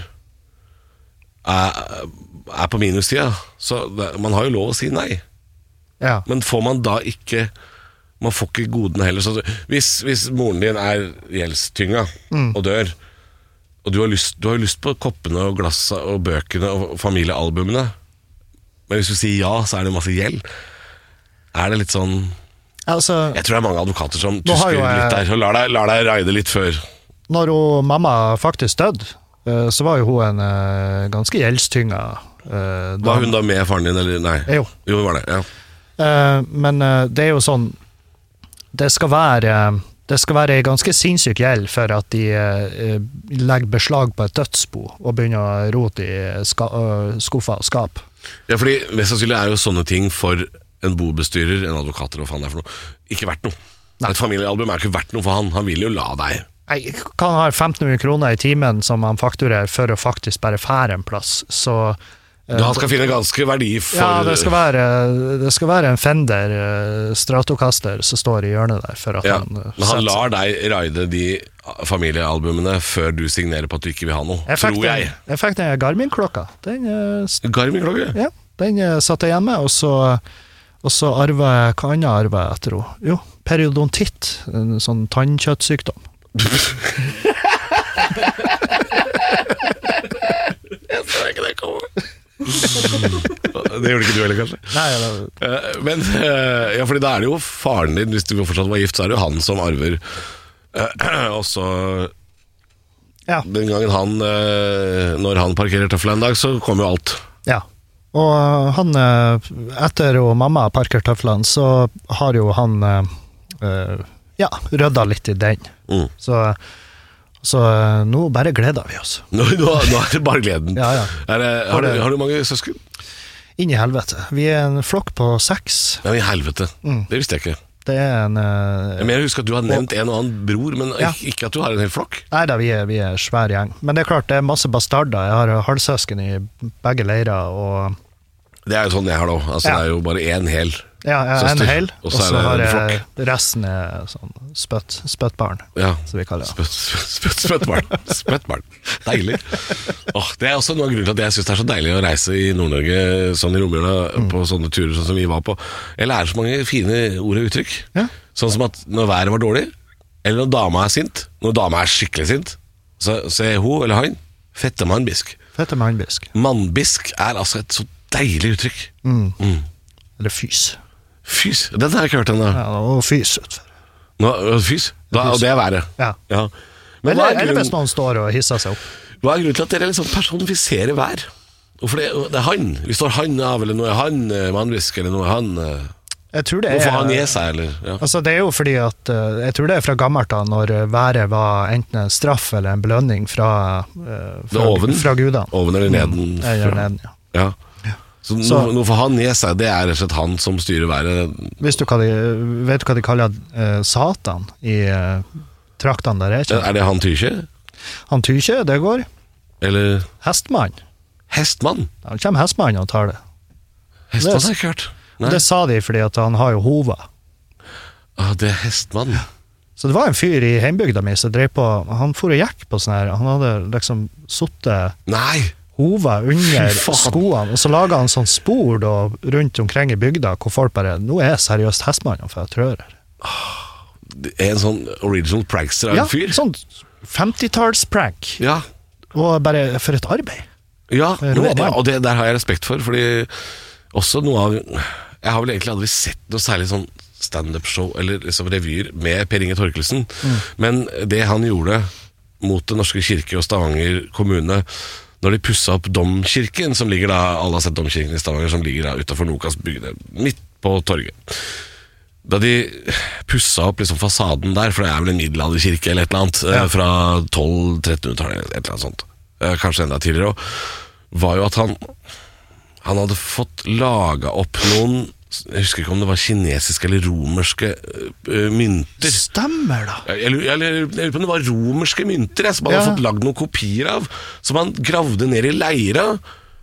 er, er på minustida, så det, man har jo lov å si nei. Ja. Men får man da ikke, man får ikke godene heller. Så hvis, hvis moren din er gjeldstynga mm. og dør, og du har, lyst, du har lyst på koppene og glassene og bøkene og familiealbumene, men hvis du sier ja, så er det masse gjeld. Er det litt sånn... Altså, jeg tror det er mange advokater som nå har tusker jo jeg- litt der, og lar deg, lar deg raide litt før. Når hun, mamma faktisk døde, eh, så var jo hun en eh, ganske gjeldstynga. eh, Var hun da med faren din, eller nei? Jo. Jo, det var det, ja. Eh, men eh, det er jo sånn, det skal være, det skal være ganske sinnssyk gjeld for at de eh, legger beslag på et dødsbo og begynner å rote i ska, øh, skuffa og skap. Ja, fordi mest sannsynlig er jo sånne ting for en bobestyrer, en advokat eller hva faen det er for noe, ikke verdt noe. Nei. Et familiealbum er ikke verdt noe for han, han vil jo la deg. Jeg kan ha femten hundre kroner i timen som han fakturerer for å faktisk bare fære en plass, så... eh, Han skal finne ganske verdi for... Ja, det skal være, det skal være en Fender eh, Stratocaster som står i hjørnet der for at Ja, han... eh, men han setter lar seg. deg raide de familiealbumene før du signerer på at du ikke vil ha noe, Jeg fikk tror jeg. den- Jeg fikk den Garmin-klokka. Den, eh, s- Garmin-klokke? ja, den eh, satt jeg hjemme, og så, og så arvet jeg, hva annet arvet jeg etter henne? Jo, periodontitt, en sånn tannkjøttsykdom. Jeg så ikke det komme. Det gjorde ikke du heller, kanskje? Nei, det, Eh, Men, eh, ja, fordi da er det jo faren din, hvis du fortsatt var gift, så er det jo han som arver. Eh, Og så, ja, den gangen han, eh, når han parkerer tøffelen en dag, så kommer jo alt. ja. Og eh, han, eh, etter å mamma parkert tøflene, så har jo han, eh, eh, ja, rydda litt i den. Mm. Så, så eh, nå bare gleder vi oss. Nå, nå, nå er det bare gleden. Ja, ja. Er det, har, du, har du mange søsken? Inn i helvete. Vi er en flokk på seks. Ja, i helvete. Mm. Det visste jeg ikke. Det er en... eh, Jeg mener, husk at du har nevnt en og annen bror, men Ja. ikke, ikke at du har en hel flokk. Nei da, vi er, vi er svær gjeng. Men det er klart, det er masse bastarder. Jeg har halvsøsken i begge leirer, og Det er jo sånn jeg har det også. Altså, Ja. det er jo bare én hel. ja, jeg er en Søster. hel, Og og så er så det har en jeg resten er sånn spøtt, spøttbarn, Ja. som vi kaller det. Spøtt, spøtt, spøttbarn. Spøttbarn. Deilig. Åh, det er også noe av grunnen til at jeg synes det er så deilig å reise i Nord-Norge, sånn i romjula, Mm. på sånne turer sånn som vi var på. Jeg lærer så mange fine ord og uttrykk. Ja. Sånn som at når været var dårlig, eller når dama er sint, når dama er skikkelig sint, så, så er hun eller han fette mannbisk. Fette mannbisk. Mannbisk er altså et så deilig uttrykk. Mm. Mm. Eller fys. Fys, den har jeg ikke hørt ennå. Ja, og fys utfor. Nå, Fys, da, og det er været. Ja. Ja. Men hva Eller, er, eller hvis grunnen, noen står og hisser seg opp. hva er grunnen til at dere liksom personifiserer vær? Hvorfor det, det er han? Vi står han av, eller noe er han eh, mannbisk, eller noe er han eh, Jeg tror det er... Hvorfor han gir seg, eller? Ja. Altså, det er jo fordi at eh, jeg tror det er fra gammelt da, når været var enten en straff eller en belønning fra, eh, Det er fra, oven. fra gudene. Oven eller neden? Eller fra- neden, ja. Ja. Så, Så- nå, nå får han gi seg, det er rett og slett han som styrer været. Visst du hva de, vet du hva de kaller eh, Satan i eh, traktene der jeg kommer? Er det han Tykje? Han Tykje, det går. Eller Hestmann. Hestmann? Han kommer hestmann og tar det. Hestmann har jeg ikke hørt. Nei. Det sa de fordi at han har jo hova. Ah, det er hestmann. Så det var en fyr i heimbygda mi som drev på, han for og gikk på sånn her, han hadde liksom suttet Nei! hova under Fy faen. skoene, og så laget han sånn spor da, rundt omkring i bygda, hvor folk bare, nå er jeg seriøst hestmannen for jeg trør her. Det er en sånn original prankster av Ja, en fyr. sånn femtitallsprank, Ja, og bare for et arbeid. ja, men Rå det, mann. og det der har jeg respekt for, fordi også noe av Jeg har vel egentlig aldri sett noe særlig sånn stand-up-show eller liksom revyer med Per Inge Torkelsen, Mm. men det han gjorde mot Den norske kirke og Stavanger kommune når de pussa opp domkirken, som ligger da alle har sett domkirken i Stavanger, som ligger da utenfor Nokas bygde, midt på torget. Da de pussa opp liksom fasaden der, for det er vel en middelalderkirke eller et eller annet, Ja. eh, fra tolv-trettenhundretallet, et eller annet sånt, eh, kanskje enda tidligere også, var jo at han han hadde fått laga opp noen, jeg husker ikke om det var kinesiske eller romerske uh, mynter. Stemmer da. Jeg lurer, jeg lurer jeg lurer på om det var romerske mynter jeg, som han Ja. hadde fått lagd noen kopier av, som han gravde ned i leira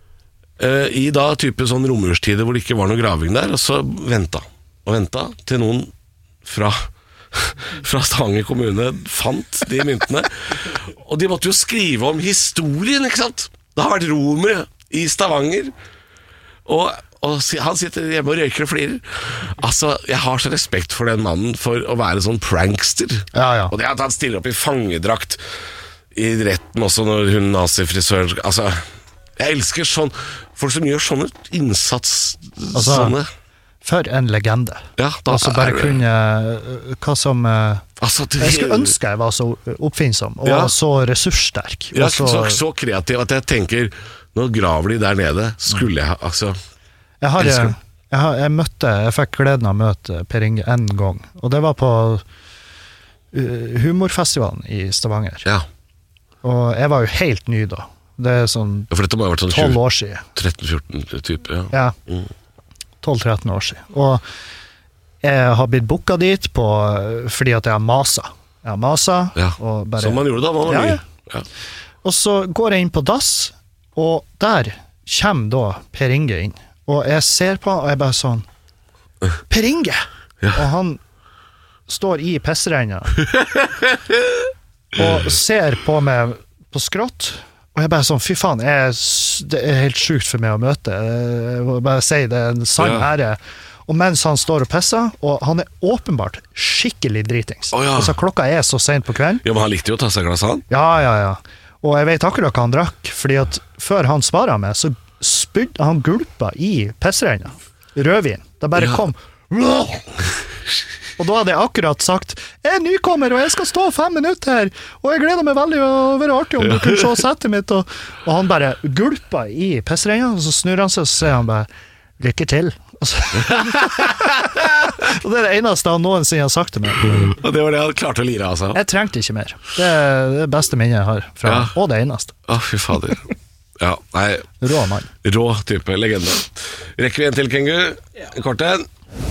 uh, i da type sånn romjulstider hvor det ikke var noe graving der, og så venta og venta til noen fra fra Stavanger kommune fant de myntene, og de måtte jo skrive om historien, ikke sant? Det har vært romere i Stavanger, og, og si- han sitter hjemme og røyker og flirer. Altså, jeg har så respekt for den mannen for å være sånn prankster. Ja, ja. Og det at han stiller opp i fangedrakt i retten også når hun nazifrisøren. Altså, jeg elsker sånn folk som gjør sånne innsats, Altså, sånne. For en legende. Ja, da Altså bare er det- kunne hva som eh, Altså, det, Jeg skulle ønske jeg var så oppfinnsom og Ja. så ressurssterk. Ja, og så, så kreativ at jeg tenker nå graver de der nede. Skulle jeg altså Jeg, har, elsker jeg, det. har, jeg møtte, jeg fikk gleden av å møte Per Inge en gang, og det var på uh, humorfestivalen i Stavanger. Ja, Og jeg var jo helt ny da. Det er sånn for dette må ha vært sånn tolv tjue, år siden. tretten fjorten type. Ja. Ja, Mm. tolv tretten år siden. Og jeg har blitt booka dit på, fordi at jeg har masa. Jeg har masa, Ja. og bare... Som man gjorde da man var Ja, ny. ja. Ja. Og så går jeg inn på dass, og der kommer da Per Inge inn. Og jeg ser på han, og jeg bare sånn Per Inge! Ja. Og han står i pissrenna og ser på meg på skrått. Og jeg bare sånn, fy faen, jeg, det er helt sjukt for meg å møte. Jeg må bare si det er en sann Ja. ære. Og mens han står og pisser, og han er åpenbart skikkelig dritings. Å, ja. Altså, klokka er så sent på kvelden. Ja, men han likte jo å ta seg et glass, han. Ja, ja, ja. Og jeg vet akkurat hva han drakk, fordi at før han svaret meg, så spydde han gulpa i pissrenna. Rødvin. Det bare Ja. kom. Og da hadde jeg akkurat sagt, jeg er nykommer, og jeg skal stå fem minutter her, og jeg gleder meg veldig å være artig om du kunne se settet mitt. Og, og han bare gulpa i pissrenna, og så snur han seg, og så sier han bare, lykke til. Og, så, og det er det eneste han noensinne har sagt til meg. Og det var det han klarte å lire av seg. Jeg trengte ikke mer. Det er det beste minnet jeg har fra, Ja. og det eneste. Å, fy fader. Ja, nei, Rå mann. rå type legende. Rekker vi en til, Kengu? En kort en.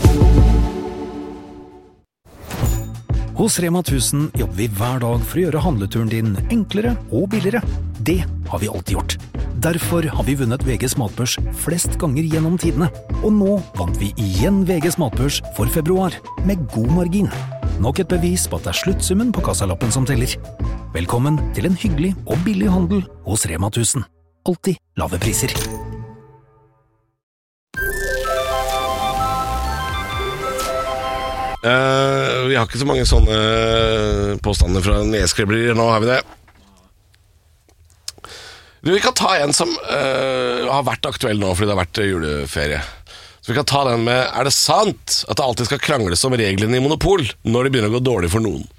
Hos Rema tusen jobber vi hver dag for å gjøre handleturen din enklere og billigere. Det har vi alltid gjort. Derfor har vi vunnet V G's matbørs flest ganger gjennom tidene. Og nå vant vi igjen V G's matbørs for februar, med god margin. Nok et bevis på at det er sluttsummen på kassalappen som teller. Velkommen til en hyggelig og billig handel hos Rema tusen. Alltid lave priser. Uh, vi har ikke så mange sånne påstander fra nedskriblere. Nå har vi det. Du, vi kan ta en som uh, har vært aktuell nå fordi det har vært juleferie. Så vi kan ta den med: er det sant at det alltid skal krangles om reglene i Monopol når det begynner å gå dårlig for noen?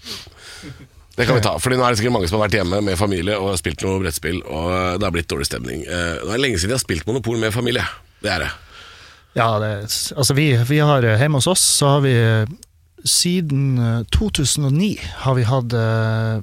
Det kan vi ta, fordi nå er det sikkert mange som har vært hjemme med familie og har spilt noe brettspill, og det har blitt dårlig stemning. uh, Det er lenge siden jeg har spilt Monopol med familie. Det er det. Ja, det, altså vi, vi har hjemme hos oss, så har vi siden to tusen og ni har vi hatt eh,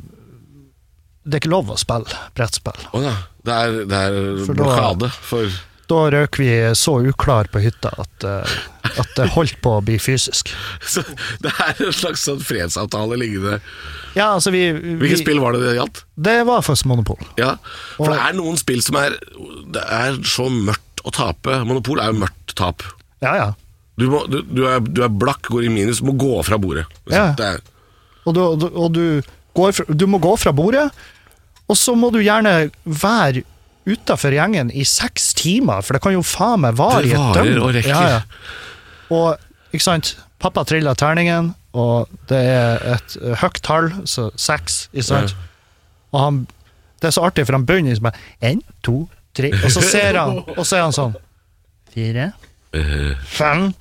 det er ikke lov å spille brettspill. Å ja, det er, det er For da- blokade for Da røk vi så uklar på hytta at, eh, at det holdt på å bli fysisk. Så det er en slags sånn fredsavtale liggende. Ja, altså vi, vi Hvilke spill var det det gjaldt? Det var faktisk Monopol. Ja, for Og- det er noen spill som er Det er så mørkt å tape. Monopol er jo mørkt tap. Ja, ja. Du, må, du, du, er, du er blakk, går i minus, må gå fra bordet. Ja. Det er, Og, du, og du- og du, går fra, du må gå fra bordet, og så må du gjerne være utenfor gjengen i seks timer, for det kan jo faen meg vare Det i et varer døgn. og rekker. Ja, ja. Og, ikke sant, pappa trillet terningen, og det er et uh, høyt tall, så seks, ikke sant? Og han, det er så artig, for han begynner liksom bare, en, to, tre, og så ser han, og så er han sånn, fire, uh, fem,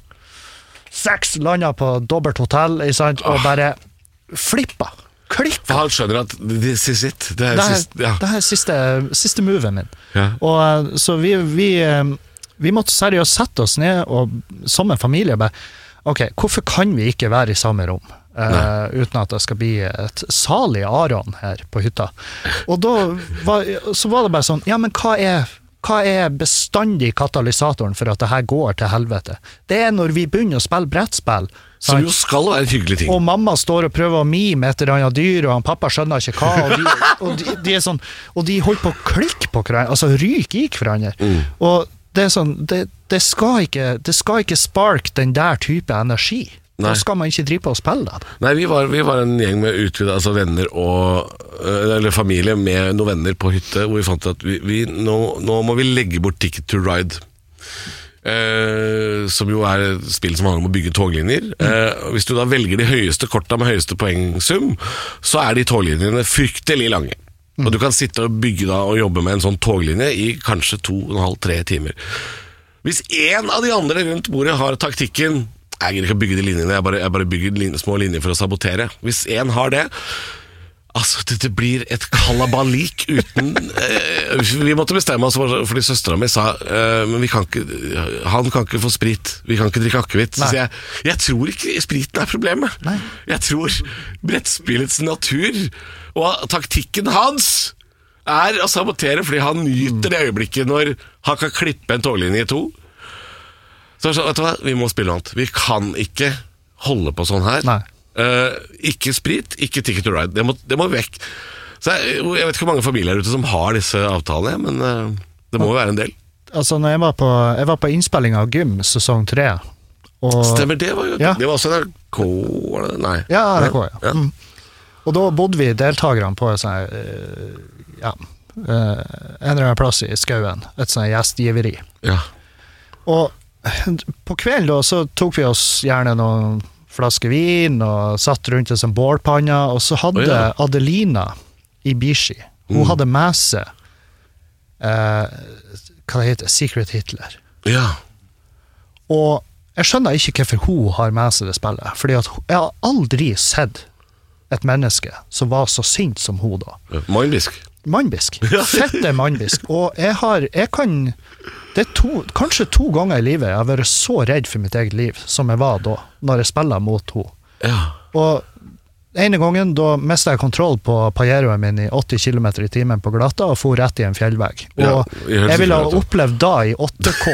seks lander på dobbelt hotell, ikke sant, og bare flipper, klikker. for han skjønner at this is it. Det er Det er, sist, ja. det er siste, siste moven min. Ja. Og eh, så vi, vi, eh, vi måtte seriøst sette oss ned og som en familie bare, ok, hvorfor kan vi ikke være i samme rom? Eh, uten at det skal bli et salig Aron her på hytta. Og da var, så var det bare sånn, ja, men hva er, hva er bestandig katalysatoren for at det her går til helvete? Det er når vi begynner å spille brettspill, Som sant? jo skal være en hyggelig ting. Og mamma står og prøver å mime et eller annet dyr, og han pappa skjønner ikke hva, og de, og de, de, er sånn, og de holder på å klikke på hverandre, altså ryke i hverandre. Mm. Og det er sånn, det, det, skal ikke, det skal ikke sparke den der type energi. Nei. Da skal man ikke drive på og spille det. Nei, vi var, vi var en gjeng med utvidet, altså venner og eller familie med noen venner på hytte, hvor vi fant at vi, vi, nå, nå må vi legge bort Ticket to Ride. Eh, som jo er et spill som handler om å bygge toglinjer. Eh, hvis du da velger de høyeste korta med høyeste poengsum, så er de toglinjene fryktelig lange. Mm. Og du kan sitte og bygge da, og jobbe med en sånn toglinje i kanskje to og en halv, tre timer. Hvis en av de andre rundt bordet har taktikken, jeg gidder ikke å bygge de linjene, jeg bare, jeg bare bygger linje, små linjer for å sabotere. Hvis en har det, altså, det blir et kalabalik uten eh, Vi måtte bestemme oss fordi søstera mi sa eh, men vi kan ikke, han kan ikke få sprit, vi kan ikke drikke akevitt. Så jeg, jeg tror ikke spriten er problemet. Nei. Jeg tror brettspillets natur og taktikken hans er å sabotere fordi han nyter det øyeblikket når han kan klippe en toglinje i to. Så vet du hva, vi må spille noe annet. Vi kan ikke holde på sånn her. Nei. Uh, ikke sprit, ikke ticket to ride. Det må, det må vekk. Så jeg, jeg vet ikke hvor mange familier ute som har disse avtalene, men uh, det må jo være en del. Altså, når jeg var på, jeg var på innspilling av Gym sesong tre og, Stemmer, det var jo ja. Det var også N R K, var det? Nei. Ja, N R K, ja, ja. Mm. Og da bodde vi deltakerne på et sånt uh, ja, uh, en eller annen plass i skauen, et sånt gjestgiveri. Ja. Og på kvelden da, så tok vi oss gjerne noen flaske vin og satt rundt en sånn bålpanna, og så hadde oh, ja. Adelina Ibishi, hun mm. hadde med seg eh, hva det heter, Secret Hitler. Ja. Og jeg skjønner ikke hvorfor hun har med seg det spillet, fordi at hun, jeg har aldri sett et menneske som var så sint som hun da. Mannbisk. Mannbisk. Fette mannbisk. Og jeg har, jeg kan, det er to, kanskje to ganger i livet jeg har vært så redd for mitt eget liv som jeg var da, når jeg spiller mot henne. Ja. Og ene gangen, da mistet jeg kontroll på Pajeroen min i åtti kilometer i timen på glatta, og for rett i en fjellvegg. Og ja, jeg, jeg ville ha opplevd da i åtte K.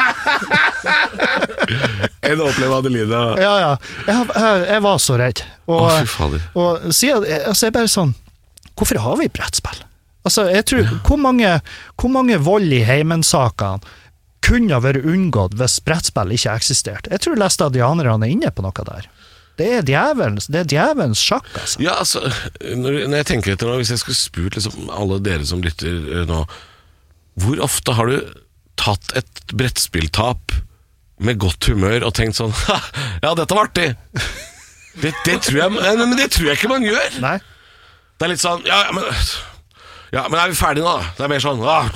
En opplevd Adelina. Ja, ja. Jeg, jeg, jeg var så redd. Og, Å, fy fader. Og siden, altså jeg bare sånn, hvorfor har vi brettspill? Altså, jeg tror, ja. hvor, mange, hvor mange vold i heimensakene kunne ha vært unngått hvis brettspill ikke eksisterte? Jeg tror læstadianerne er inne på noe der. Det er djevelens, det er djevelens sjakk, altså. Ja, altså, når, når jeg tenker etter nå, hvis jeg skulle spurt liksom, alle dere som lytter nå, hvor ofte har du tatt et brettspilltap med godt humør og tenkt sånn, ja, dette var artig. Det, det, tror jeg, men det tror jeg ikke man gjør. Nei. Det er litt sånn, ja, men, ja, men er vi ferdige nå da? Det er mer sånn, ah,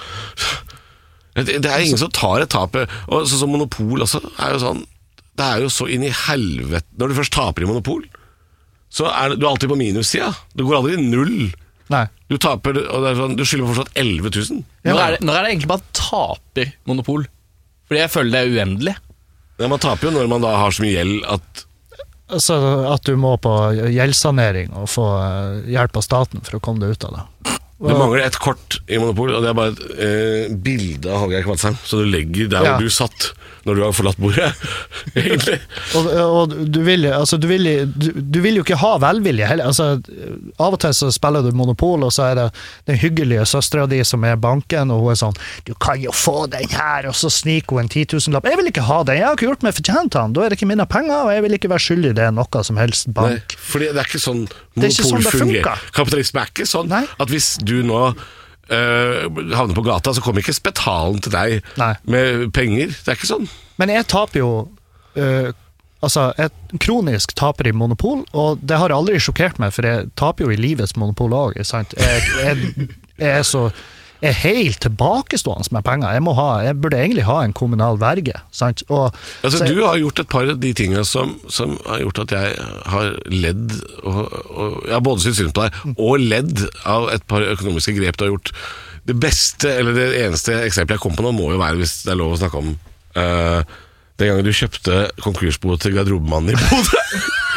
det, det er ingen som tar et tap. Og sånn som Monopol også, er jo sånn, det er jo så inn i helvete. Når du først taper i Monopol, så er du alltid på minussida. Du går aldri i null. Nei. Du taper, og det er sånn, du skylder fortsatt elleve tusen. Ja. Når, er det, når er det egentlig bare taper Monopol? Fordi jeg føler det er uendelig. Ja, man taper jo når man da har så mye gjeld at Altså at du må på gjeldssanering og få hjelp av staten for å komme deg ut av det. Det mangler et kort i Monopol, og det er bare et eh, bilde av Hallgeir Kvadsheim, så du legger der ja. hvor du satt når du har forlatt bordet, egentlig. og, og du, vil, altså, du, vil, du, du vil jo ikke ha velvilje heller. Altså, av og til så spiller du Monopol, og så er det den hyggelige søstera di som er banken, og hun er sånn, du kan jo få den her, og så sniker hun en titusenlapp. Jeg vil ikke ha den, jeg har ikke gjort meg fortjent til den, da er det ikke mine penger, og jeg vil ikke være skyldig i det noe som helst bank. Nei, fordi det er ikke sånn Monopol ikke sånn fungerer. Kapitalisme er ikke sånn Nei. At hvis du nå Uh, havner på gata, så kommer ikke spetalen til deg Nei. Med penger. Det er ikke sånn. Men jeg taper jo uh, altså, jeg kronisk taper i Monopol, og det har aldri sjokkert meg, for jeg taper jo i livets Monopol også, sant? Jeg, jeg, jeg er så jeg er helt tilbakestående med penger. Jeg, må ha, jeg burde egentlig ha en kommunal verge, sant? Og, altså, så, du har gjort et par av de tingene som, som har gjort at jeg har ledd og, og, jeg har både syntes synd på deg og ledd av et par økonomiske grep du har gjort. Det beste, eller det eneste eksempelet jeg kom på nå må jo være, hvis det er lov å snakke om uh, den gangen du kjøpte konkursboet til garderobemannen i Bodø.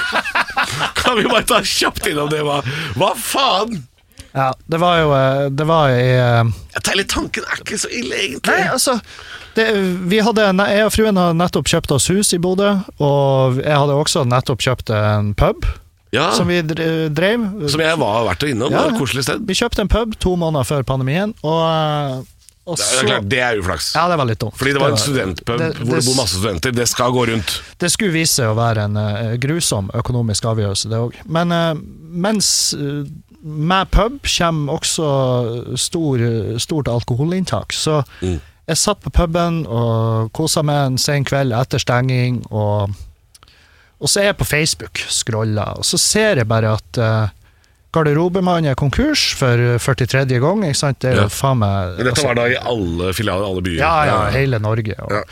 Kan vi bare ta kjapt innom det? Hva, hva faen? Ja, det var jo det var i Jeg tar litt tanken er ikke så ille egentlig. Nei, altså det, vi hadde, jeg og fruen hadde nettopp kjøpt oss hus i Bodø, og jeg hadde også nettopp kjøpt en pub ja. Som vi drev. Som jeg var vært og innom, ja, et koselig sted. Vi kjøpte en pub to måneder før pandemien, og, og det, er klart, det er jo flaks. Ja, det var litt dumt. Fordi det var en studentpub det, det, hvor det bor masse studenter. Det skal gå rundt. Det skulle vise seg å være en uh, grusom økonomisk avgjørelse, det også. Men uh, mens uh, med pub kommer også stor, stort alkoholinntak, så mm. jeg satt på puben og koset med en sen kveld etter stenging, og, og så er jeg på Facebook, scroller, og så ser jeg bare at uh, garderobemann er konkurs for førti-tredje gang, ikke sant? Det er jo Ja. faen meg... Dette altså- var da i alle filialer, alle byer. Ja, ja, hele Norge. Og, Ja.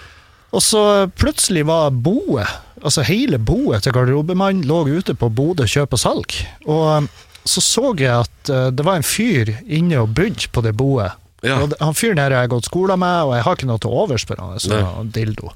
og så plutselig var boet, altså hele boet til garderobemann lå ute på Bodø kjøp og salg. Og um, så så jeg at uh, det var en fyr inne og bydde på det boet. Ja. Og det- han fyren her har jeg gått skole med, og jeg har ikke noe til overs for han, så Nei. han dildo.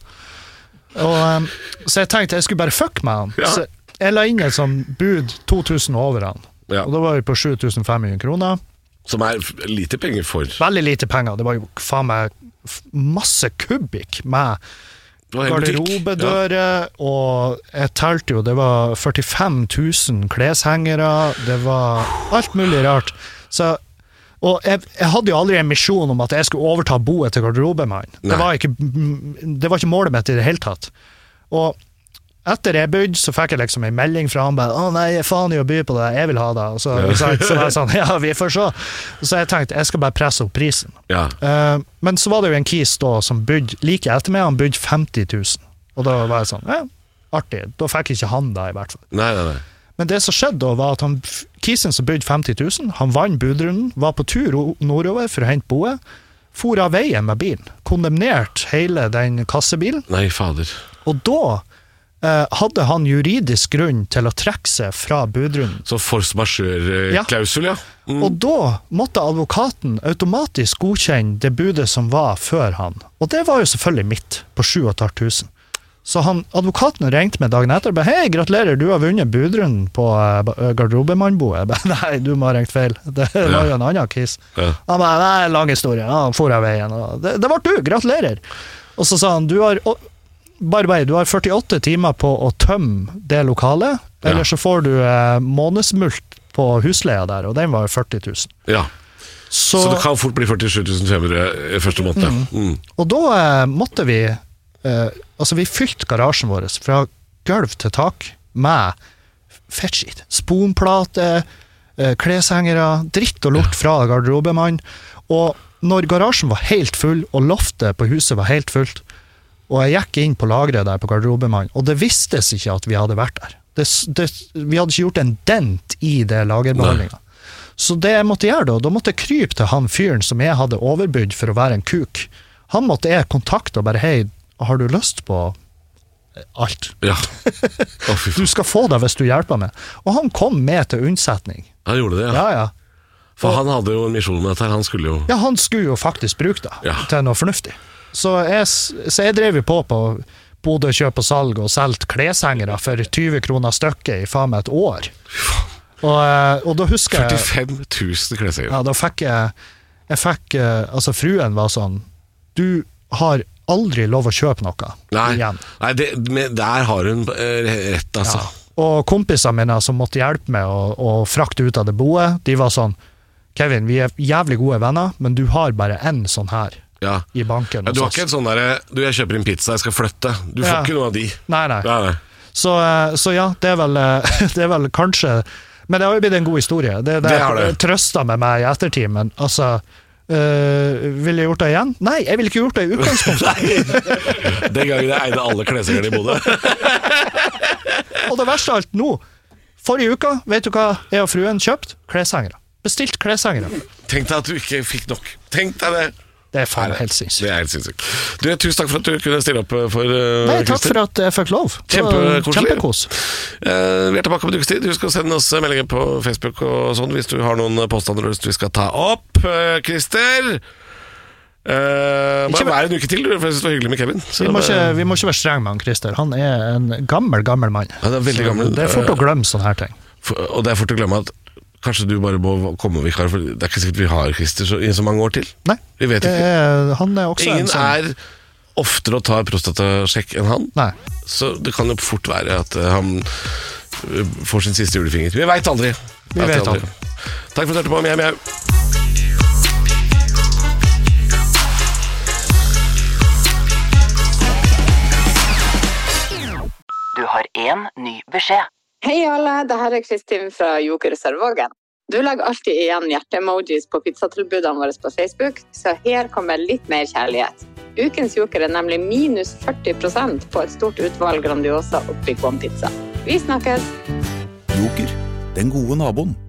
Og, um, så jeg tenkte jeg skulle bare fuck med han. Ja. Så jeg la inn et sånn bud to tusen over han. Ja. Og da var vi på sju tusen fem hundre kroner. Som er f- lite penger for. Veldig lite penger. Det var jo faen meg f- masse kubikk med Det var en butikk. garderobedører, og jeg telte jo, det var førtifem tusen kleshengere, det var alt mulig rart. Så, og jeg, jeg hadde jo aldri en misjon om at jeg skulle overta boet til garderobemann. Nei. Det var, ikke, det var ikke målet mitt i det hele tatt. Og etter jeg bydde, så fikk jeg liksom en melding fra han bare, å nei, faen i å by på det, jeg vil ha det. Og så, Ja. så, så var jeg sånn, ja, vi får se. Så jeg tenkte, jeg skal bare presse opp prisen. Ja. Eh, men så var det jo en kis da som bydde like etter meg, han bydde femti tusen. Og da var jeg sånn, ja, artig. Da fikk ikke han det i hvert fall. Nei, nei, nei. Men det som skjedde da, var at han, kisen som bydde femti tusen, han vant budrunden, var på tur o- nordover for å hente boet, for av veien med bilen, kondemnert hele den kassebilen, Nei, fader. og da eh, hadde han juridisk grunn til å trekke seg fra budrunden. Så force majeure-klausul, ja. Mm. Og da måtte advokaten automatisk godkjenne det budet som var før han. Og det var jo selvfølgelig mitt, på sju og et halvt tusen. Så han, advokaten ringte meg dagen etter og bare, hei, gratulerer, du har vunnet budrunden på uh, garderobemannboet. Jeg bare, nei, du må ha ringt feil. Det var jo en annen kiss. Ja. Han bare, nei, lang historie. Ja, han for av veien. Og det, det var du, gratulerer. Og så sa han, du har, å, bare bare, du har førtiåtte timer på å tømme det lokalet, Ja. eller så får du uh, månedsmult på husleia der, og den var jo førti tusen. Ja. Så, Så det kan fort bli førtisju tusen fem hundre i første måned. Mm. og da eh, måtte vi eh, altså vi fylte garasjen vår fra gulv til tak med fettskitt, sponplate, eh, kleshengere, dritt og lort fra garderobemann. Og når garasjen var helt full, og loftet på huset var helt fullt, og jeg gikk inn på lagret der på garderobemann, og det vistes ikke at vi hadde vært der. Det, det, vi hadde ikke gjort en dent i det lagerbeholdninga. Så det jeg måtte gjøre da, da måtte jeg krype til han fyren som jeg hadde overbydd for å være en kuk. Han måtte jeg kontakte og bare, hei, har du lyst på alt? Ja. Å, fy Du faen. skal få det hvis du hjelper meg. Og han kom med til unnsetning. Han gjorde det, ja. Ja, ja. For han hadde jo en misjon med dette her. Han skulle jo Ja, han skulle jo faktisk bruke det Ja. til noe fornuftig. Så jeg, så jeg drev jo på på Bodø kjøp og salg og solgte kleshengere for tyve kroner stykket i faen meg et år. Og, eh, og da husker jeg førtifem tusen klessenger. Ja, da fikk jeg Jeg fikk eh, Altså, fruen var sånn, du har aldri lov å kjøpe noe Nei, igjen. Nei det, men der har hun eh, rett, altså. Ja. Og kompisene mine som måtte hjelpe meg å, å frakte ut av det boet, de var sånn, Kevin, vi er jævlig gode venner, men du har bare en sånn her Ja. i banken. Ja, du har hos ikke oss. en sånn derre Du, jeg kjøper inn pizza, jeg skal flytte. Du får Ja. ikke noe av de. Nei, nei. Nei, nei. Så, eh, så ja, det er vel, eh, det er vel kanskje, men det har jo blitt en god historie. Det, det, Det har det. trøster med meg i ettertid, men altså, øh, vil jeg gjort det igjen? Nei, jeg ville ikke gjort det i utgangspunktet. Den gangen jeg eide alle kleshengerne i Bodø. Og det verste av alt nå, forrige uka, vet du hva jeg og fruen kjøpt? Kleshengere. Bestilt kleshengere. Tenk deg at du ikke fikk nok. Tenk deg det. Det er faen Nei, helt Det sinnssykt. er helt sinnssykt. Du, tusen takk for at du kunne stille opp for uh, Nei, takk for at jeg fikk lov. Det var Kjempekoselig. Kjempekos. Eh, vi er tilbake om en ukes tid. Husk å sende oss meldinger på Facebook og sånn hvis du har noen påstander du har lyst til vi skal ta opp. Eh, Christer, eh, Ikke bare vær en uke til, du, for jeg synes det var hyggelig med Kevin. Så Vi må, det- ikke, vi må ikke være streng med han, Christer. Han er en gammel, gammel mann. Ja, det er veldig Så gammel. Det er fort å glemme sånne her ting. For, og det er fort å glemme at kanskje du bare må komme vikar, for det er ikke sikkert vi har Christer så, i så mange år til. Nei, Vi vet det ikke. er, han er også Ingen en sånn... er oftere å ta prostatasjekk enn han, Nei. så det kan jo fort være at eh, han eh, får sin siste julefinger. Vi veit aldri. Vi Vet vet aldri. Takk for at du hørte på. Mjau, mjau. Du har en ny beskjed. Hei alle, det her er Kristin fra Joker Sørvågen. Du legger alltid igjen hjerte-emojis på pizzatilbudene våre på Facebook, så her kommer litt mer kjærlighet. Ukens Joker er nemlig minus førti prosent på et stort utvalg Grandiosa og Big One pizza. Vi snakkes! Joker, den gode naboen.